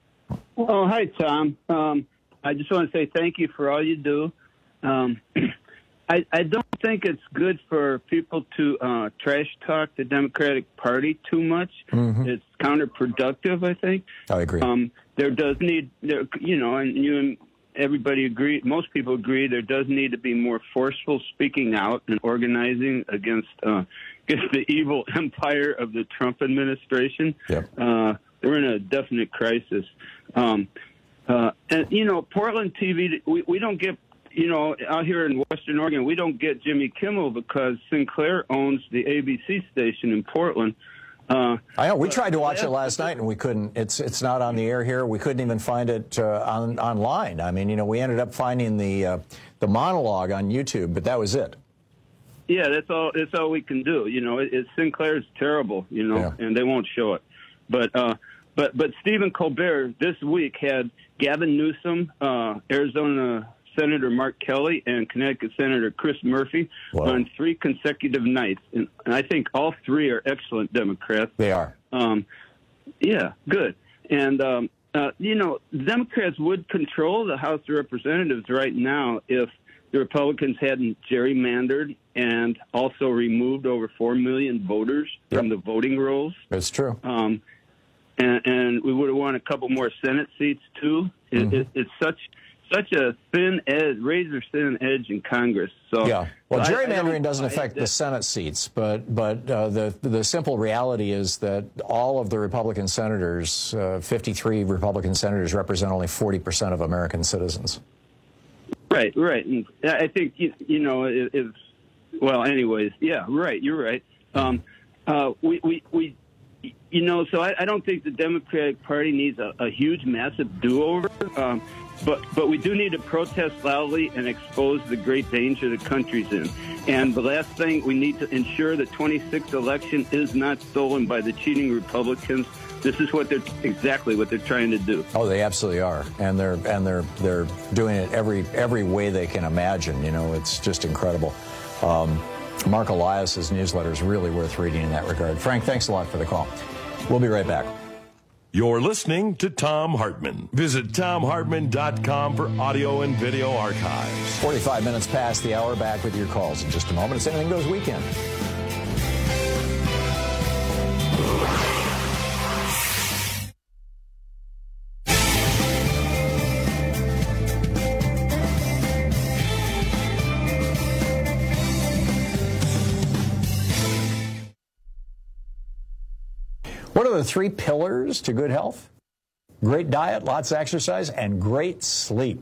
Oh, hi, Tom. Um, I just want to say thank you for all you do. Um, I, I don't think it's good for people to uh, trash talk the Democratic Party too much. Mm-hmm. It's counterproductive, I think. I agree. Um, there does need, there, you know, and you and everybody agree, most people agree, there does need to be more forceful speaking out and organizing against, uh, against the evil empire of the Trump administration. Yep. Uh, they're in a definite crisis. Um, uh, and, you know, Portland T V, we, we don't get, you know, out here in Western Oregon, we don't get Jimmy Kimmel because Sinclair owns the A B C station in Portland. Uh, I know. We tried to watch it last night and we couldn't. It's it's not on the air here. We couldn't even find it uh, on online. I mean, you know, we ended up finding the uh, the monologue on YouTube, but that was it. Yeah, that's all. That's all we can do. You know, it, it Sinclair's terrible. You know, yeah. and they won't show it. But uh, but but Stephen Colbert this week had Gavin Newsom, uh, Arizona Senator Mark Kelly, and Connecticut Senator Chris Murphy wow. on three consecutive nights. And, and I think all three are excellent Democrats. They are. Um, yeah, good. And, um, uh, you know, Democrats would control the House of Representatives right now if the Republicans hadn't gerrymandered and also removed over four million voters yep. from the voting rolls. That's true. Um, and, and we would have won a couple more Senate seats, too. It, mm-hmm. it, it's such... such a thin edge, razor thin edge in Congress. So yeah, well, so gerrymandering I, I doesn't affect the Senate seats, but but uh, the the simple reality is that all of the Republican senators, uh, fifty-three Republican senators, represent only forty percent of American citizens. Right, right. And I think you, you know if, if well, anyways, yeah, right. You're right. Um, uh, we we we. You know, so I, I don't think the Democratic Party needs a, a huge, massive do-over, um, but but we do need to protest loudly and expose the great danger the country's in. And the last thing, we need to ensure the twenty-sixth election is not stolen by the cheating Republicans. This is what they're exactly what they're trying to do. Oh, they absolutely are, and they're and they're they're doing it every every way they can imagine. You know, it's just incredible. Um, Mark Elias's newsletter is really worth reading in that regard. Frank, thanks a lot for the call. We'll be right back. You're listening to Thom Hartmann. Visit Thom Hartmann dot com for audio and video archives. forty-five minutes past the hour, back with your calls in just a moment. It's Anything Goes Weekend. What are the three pillars to good health? Great diet, lots of exercise, and great sleep.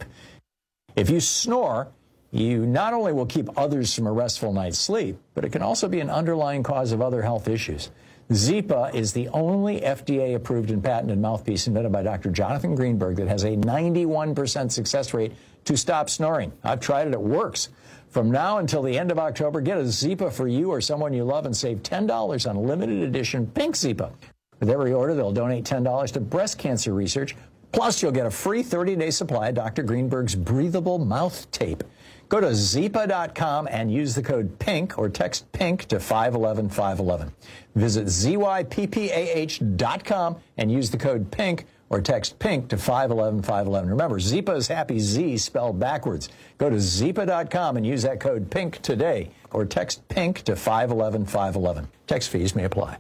If you snore, you not only will keep others from a restful night's sleep, but it can also be an underlying cause of other health issues. Zypa is the only F D A-approved and patented mouthpiece invented by Doctor Jonathan Greenberg that has a ninety-one percent success rate to stop snoring. I've tried it. It works. From now until the end of October, get a Zypa for you or someone you love and save ten dollars on limited edition Pink Zypa. With every order, they'll donate ten dollars to breast cancer research. Plus, you'll get a free thirty-day supply of Doctor Greenberg's breathable mouth tape. Go to Zypa dot com and use the code PINK or text PINK to five one one five one one. Visit Z Y P P A H dot com and use the code PINK or text PINK to five one one five one one. Remember, Zypa is happy Z spelled backwards. Go to Zypa dot com and use that code PINK today or text PINK to five one one five one one. Text fees may apply.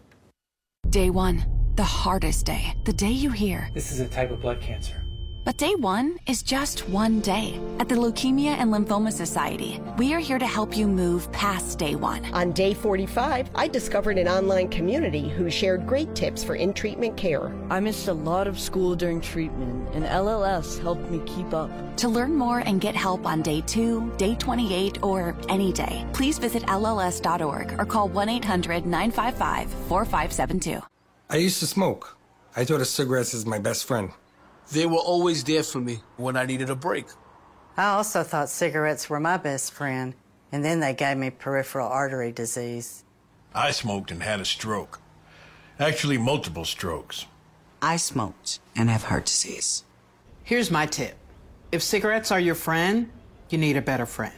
Day one, the hardest day, the day you hear, this is a type of blood cancer. But day one is just one day. At the Leukemia and Lymphoma Society, we are here to help you move past day one. On day forty-five, I discovered an online community who shared great tips for in-treatment care. I missed a lot of school during treatment, and L L S helped me keep up. To learn more and get help on day two, day twenty-eight, or any day, please visit L L S dot org or call one eight hundred nine five five four five seven two. I used to smoke. I thought of cigarettes as my best friend. They were always there for me when I needed a break. I also thought cigarettes were my best friend, and then they gave me peripheral artery disease. I smoked and had a stroke. Actually, multiple strokes. I smoked and have heart disease. Here's my tip. If cigarettes are your friend, you need a better friend.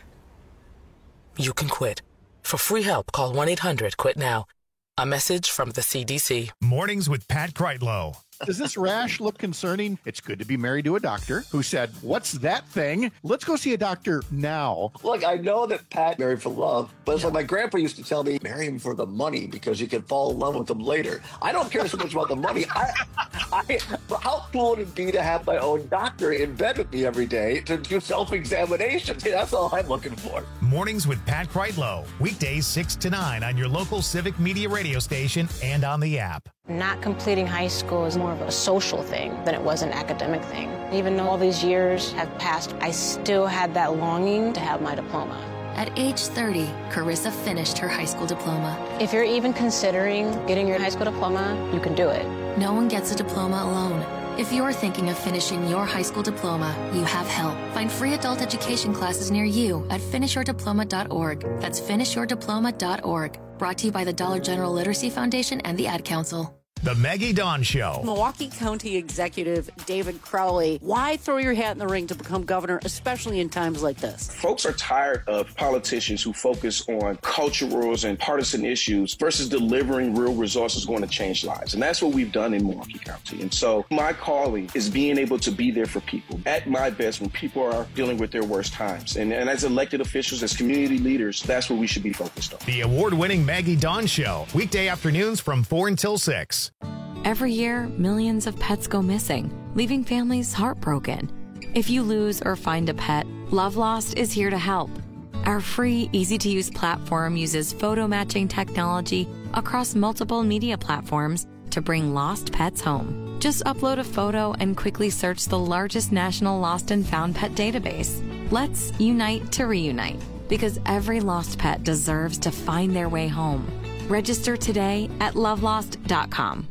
You can quit. For free help, call one eight hundred quit now. A message from the C D C. Mornings with Pat Kreitlow. Does this rash look concerning? It's good to be married to a doctor who said, "What's that thing? Let's go see a doctor now." Look, I know that Pat married for love, but it's like my grandpa used to tell me, marry him for the money because you can fall in love with him later. I don't care so much about the money. I, I, how cool would it be to have my own doctor in bed with me every day to do self-examinations? That's all I'm looking for. Mornings with Pat Kreitlow. Weekdays six to nine on your local Civic Media radio station and on the app. Not completing high school is more of a social thing than it was an academic thing. Even though all these years have passed, I still had that longing to have my diploma. At age thirty, Carissa finished her high school diploma. If you're even considering getting your high school diploma, you can do it. No one gets a diploma alone. If you're thinking of finishing your high school diploma, you have help. Find free adult education classes near you at finish your diploma dot org. That's finish your diploma dot org. Brought to you by the Dollar General Literacy Foundation and the Ad Council. The Maggie Dawn Show. Milwaukee County Executive David Crowley, why throw your hat in the ring to become governor, especially in times like this? Folks are tired of politicians who focus on culturals and partisan issues versus delivering real resources going to change lives. And that's what we've done in Milwaukee County. And so my calling is being able to be there for people at my best when people are dealing with their worst times. And, and as elected officials, as community leaders, that's what we should be focused on. The award-winning Maggie Dawn Show. Weekday afternoons from four until six. Every year, millions of pets go missing, leaving families heartbroken. If you lose or find a pet, Love Lost is here to help. Our free, easy-to-use platform uses photo matching technology across multiple media platforms to bring lost pets home. Just upload a photo and quickly search the largest national lost and found pet database. Let's unite to reunite, because every lost pet deserves to find their way home. Register today at love lost dot com.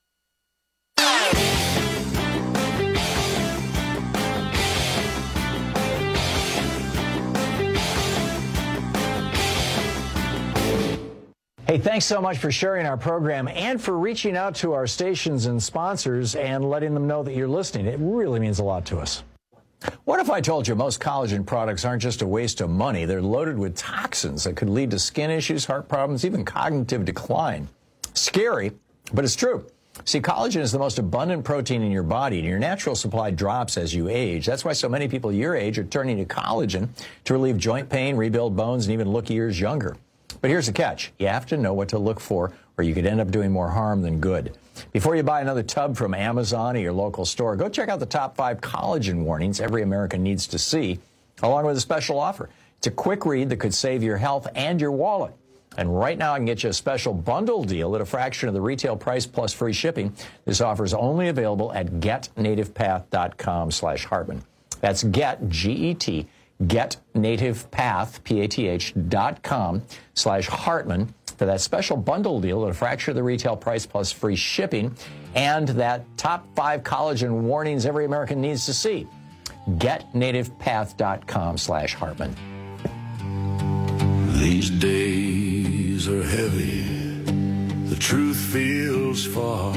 Hey, thanks so much for sharing our program and for reaching out to our stations and sponsors and letting them know that you're listening. It really means a lot to us. What if I told you most collagen products aren't just a waste of money? They're loaded with toxins that could lead to skin issues, heart problems, even cognitive decline. Scary, but it's true. See, collagen is the most abundant protein in your body, and your natural supply drops as you age. That's why so many people your age are turning to collagen to relieve joint pain, rebuild bones, and even look years younger. But here's the catch. You have to know what to look for, or you could end up doing more harm than good. Before you buy another tub from Amazon or your local store, go check out the top five collagen warnings every American needs to see, along with a special offer. It's a quick read that could save your health and your wallet. And right now I can get you a special bundle deal at a fraction of the retail price plus free shipping. This offer is only available at get native path dot com slash Hartman. That's get, G E T, getnativepath, P A T H, dot com slash Hartman for that special bundle deal at a fraction of the retail price plus free shipping and that top five collagen warnings every American needs to see. get native path dot com slash Hartman. These days are heavy. The truth feels far.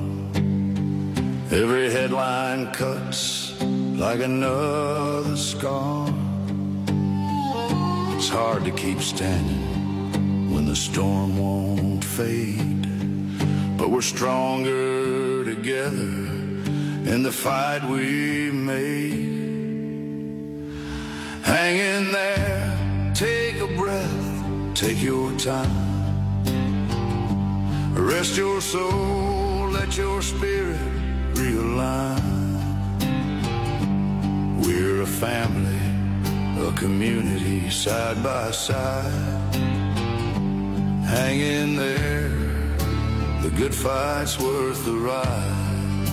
Every headline cuts like another scar. It's hard to keep standing when the storm won't fade, but we're stronger together in the fight we made. Hang in there, take a breath, take your time. Rest your soul, let your spirit realign. We're a family, a community side by side. Hang in there, the good fight's worth the ride.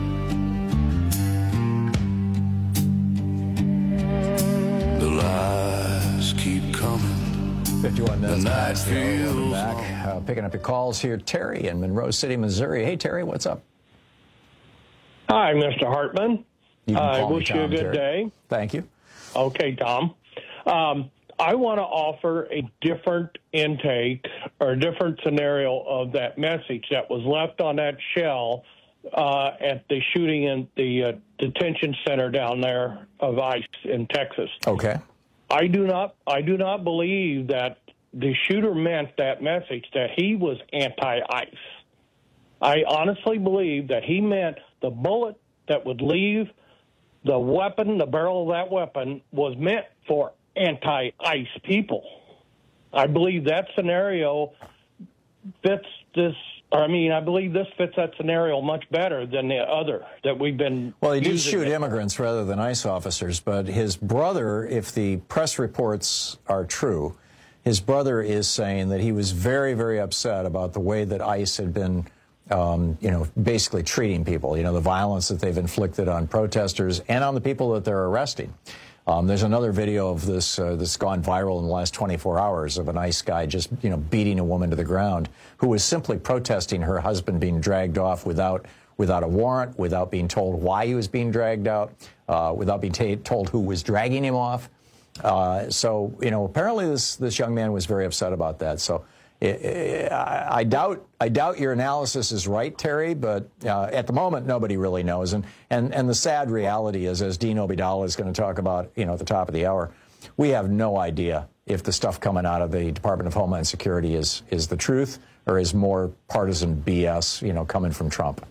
The lies keep coming. fifty-one minutes the night past the hour. feels Back, uh, picking up your calls here. Terry in Monroe City, Missouri. Hey, Terry, what's up? Hi, Mister Hartman. You can I call me wish you a Tom, good Terry. day. Thank you. Okay, Tom. Um, I want to offer a different intake or a different scenario of that message that was left on that shell uh, at the shooting in the uh, detention center down there of ICE in Texas. Okay. I do not. I do not believe that the shooter meant that message that he was anti-ICE. I honestly believe that he meant the bullet that would leave the weapon, the barrel of that weapon, was meant for anti-ICE people. I believe that scenario fits this, or I mean, I believe this fits that scenario much better than the other that we've been Well, he did using shoot it. immigrants rather than ICE officers, but his brother, if the press reports are true, his brother is saying that he was very, very upset about the way that ICE had been Um, you know, basically treating people, you know, the violence that they've inflicted on protesters and on the people that they're arresting. Um, there's another video of this uh, that's gone viral in the last twenty-four hours of a nice guy just, you know, beating a woman to the ground who was simply protesting her husband being dragged off without without a warrant, without being told why he was being dragged out, uh, without being t- told who was dragging him off. Uh, so, you know, apparently this this young man was very upset about that. So. I doubt I doubt your analysis is right, Terry, but uh, at the moment, nobody really knows. And, and, and the sad reality is, as Dean Obeidallah is going to talk about, you know, at the top of the hour, we have no idea if the stuff coming out of the Department of Homeland Security is, is the truth or is more partisan B S, you know, coming from Trump.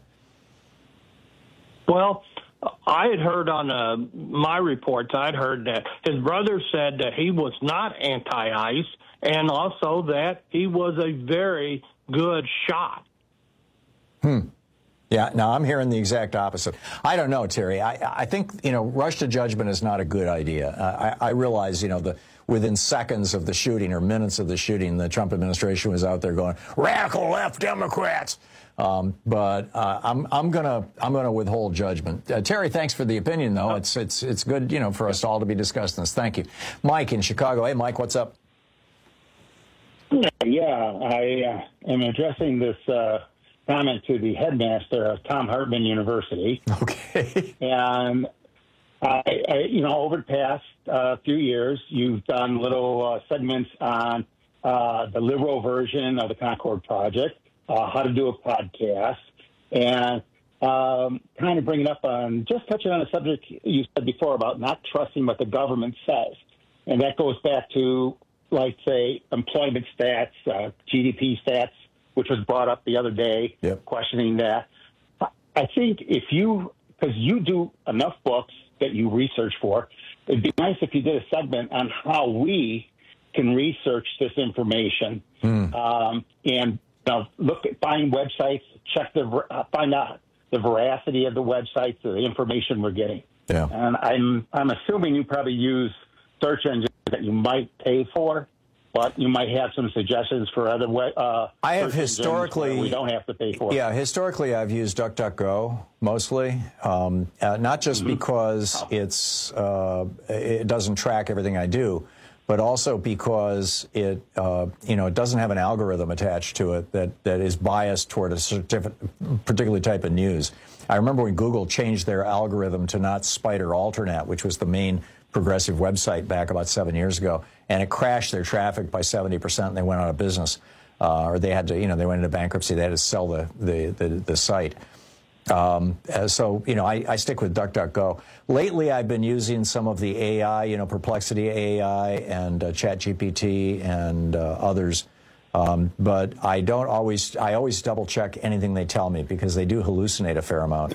Well, I had heard on uh, my reports, I'd heard that his brother said that he was not anti-ICE, and also that he was a very good shot. Hmm. Yeah, no, I'm hearing the exact opposite. I don't know, Terry. I, I think, you know, rush to judgment is not a good idea. Uh, I, I realize, you know, the within seconds of the shooting or minutes of the shooting, the Trump administration was out there going, radical left Democrats. Um, but uh, I'm I'm gonna I'm gonna withhold judgment. Uh, Terry, thanks for the opinion, though. It's it's it's good, you know, for us all to be discussing this. Thank you, Mike in Chicago. Hey, Mike, what's up? Yeah, I uh, am addressing this uh, comment to the headmaster of Thom Hartman University. Okay. And I, I you know, over the past uh, few years, you've done little uh, segments on uh, the liberal version of the Concord Project. Uh, how to do a podcast, and um, kind of bringing up on, just touching on a subject you said before about not trusting what the government says. And that goes back to, like, say, employment stats, uh, G D P stats, which was brought up the other day, yep. questioning that. I think if you, because you do enough books that you research for, it'd be nice if you did a segment on how we can research this information mm. um, and Now, look at, find websites, check the, uh, find out the veracity of the websites, the information we're getting. Yeah. And I'm, I'm assuming you probably use search engines that you might pay for, but you might have some suggestions for other way. Uh, I have historically, we don't have to pay for. Yeah, historically, I've used DuckDuckGo mostly, um, uh, not just mm-hmm. because it's uh, it doesn't track everything I do, but also because it, uh, you know, it doesn't have an algorithm attached to it that, that is biased toward a certain, particular type of news. I remember when Google changed their algorithm to not Spider Alternet, which was the main progressive website back about seven years ago, and it crashed their traffic by seventy percent, and they went out of business. Uh, or they had to, you know, they went into bankruptcy. They had to sell the, the, the, the site. Um, so, you know, I, I stick with DuckDuckGo. Lately, I've been using some of the A I, you know, Perplexity A I and uh, ChatGPT and uh, others. Um, but I don't always, I always double check anything they tell me because they do hallucinate a fair amount.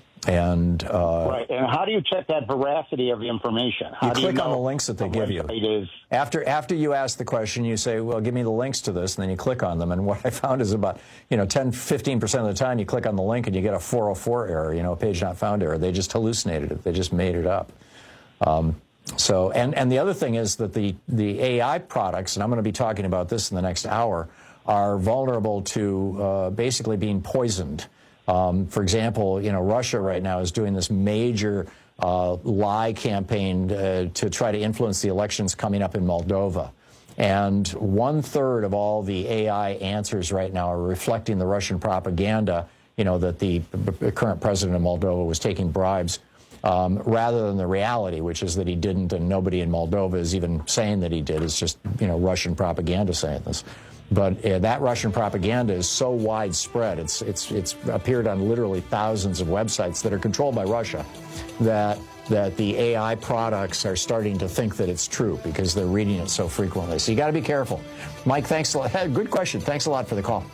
And uh, right. And how do you check that veracity of the information? How you do click you know on the links that they give you. Is... After after you ask the question, you say, well, give me the links to this, and then you click on them. And what I found is about, you know, ten, fifteen percent of the time you click on the link and you get a four oh four error, you know, a page not found error. They just hallucinated it. They just made it up. Um, so, and, and the other thing is that the, the A I products, and I'm going to be talking about this in the next hour, are vulnerable to uh, basically being poisoned. Um, for example, you know, Russia right now is doing this major uh, lie campaign uh, to try to influence the elections coming up in Moldova. And one third of all the A I answers right now are reflecting the Russian propaganda, you know, that the current president of Moldova was taking bribes, um, rather than the reality, which is that he didn't, and nobody in Moldova is even saying that he did. It's just, you know, Russian propaganda saying this. But uh, that Russian propaganda is so widespread, it's, it's, it's appeared on literally thousands of websites that are controlled by Russia, that, that the A I products are starting to think that it's true because they're reading it so frequently. So you got to be careful. Mike, thanks a lot. Good question. Thanks a lot for the call.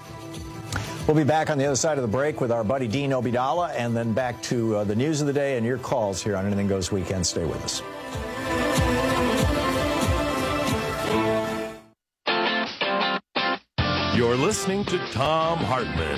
We'll be back on the other side of the break with our buddy Dean Obeidallah, and then back to uh, the news of the day and your calls here on Anything Goes Weekend. Stay with us. You're listening to Thom Hartman.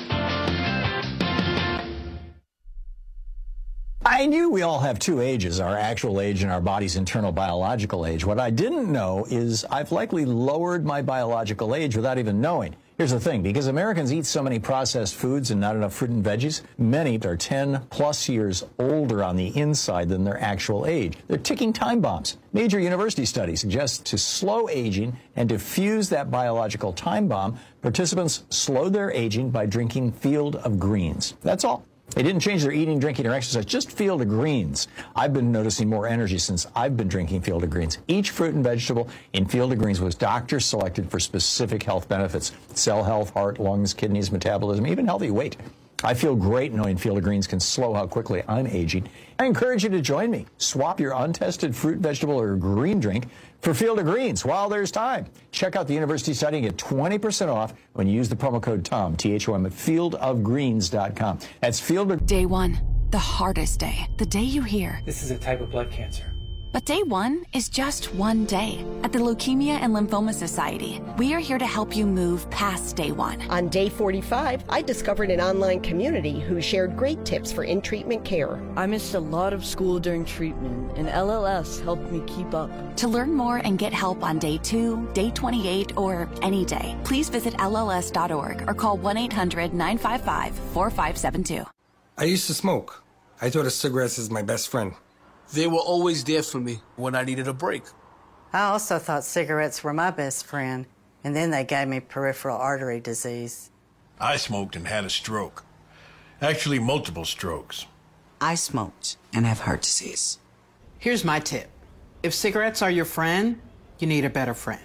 I knew we all have two ages, our actual age and our body's internal biological age. What I didn't know is I've likely lowered my biological age without even knowing. Here's the thing, because Americans eat so many processed foods and not enough fruit and veggies, many are ten plus years older on the inside than their actual age. They're ticking time bombs. Major university studies suggest to slow aging and diffuse that biological time bomb, participants slowed their aging by drinking Field of Greens. That's all. They didn't change their eating, drinking, or exercise, just Field of Greens. I've been noticing more energy since I've been drinking Field of Greens. Each fruit and vegetable in Field of Greens was doctor selected for specific health benefits: cell health, heart, lungs, kidneys, metabolism, even healthy weight. I feel great knowing Field of Greens can slow how quickly I'm aging. I encourage you to join me. Swap your untested fruit, vegetable, or green drink for Field of Greens while there's time. Check out the university study and get twenty percent off when you use the promo code TOM, T H O M, at field of greens dot com. That's Field of... Day one, the hardest day. The day you hear, this is a type of blood cancer. But day one is just one day. At the Leukemia and Lymphoma Society, we are here to help you move past day one. On day forty-five, I discovered an online community who shared great tips for in-treatment care. I missed a lot of school during treatment, and L L S helped me keep up. To learn more and get help on day two, day twenty-eight, or any day, please visit L L S dot org or call one eight hundred nine five five four five seven two. I used to smoke. I thought of cigarettes as my best friend. They were always there for me when I needed a break. I also thought cigarettes were my best friend, and then they gave me peripheral artery disease. I smoked and had a stroke. Actually, multiple strokes. I smoked and have heart disease. Here's my tip. If cigarettes are your friend, you need a better friend.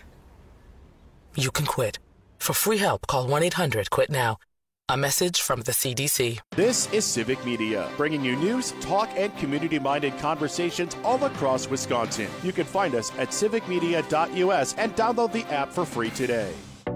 You can quit. For free help, call one eight hundred quit now. A message from the C D C. This is Civic Media, bringing you news, talk, and community-minded conversations all across Wisconsin. You can find us at civic media dot U S and download the app for free today.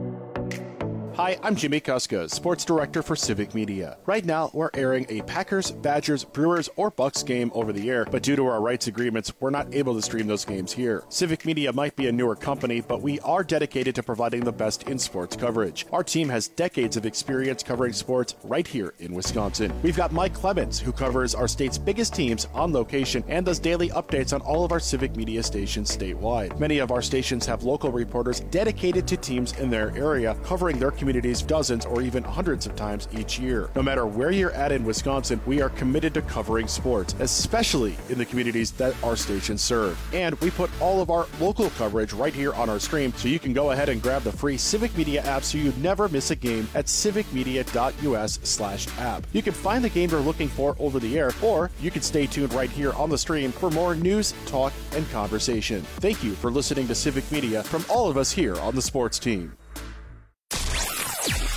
Hi, I'm Jimmy Kuska, Sports Director for Civic Media. Right now, we're airing a Packers, Badgers, Brewers, or Bucks game over the air, but due to our rights agreements, we're not able to stream those games here. Civic Media might be a newer company, but we are dedicated to providing the best in sports coverage. Our team has decades of experience covering sports right here in Wisconsin. We've got Mike Clemens, who covers our state's biggest teams on location and does daily updates on all of our Civic Media stations statewide. Many of our stations have local reporters dedicated to teams in their area, covering their communities dozens or even hundreds of times each year. No matter where you're at in Wisconsin, we are committed to covering sports, especially in the communities that our stations serve. And we put all of our local coverage right here on our stream, so you can go ahead and grab the free Civic Media app so you never miss a game at civic media dot U S slash app. You can find the game you're looking for over the air, or you can stay tuned right here on the stream for more news, talk, and conversation. Thank you for listening to Civic Media from all of us here on the sports team.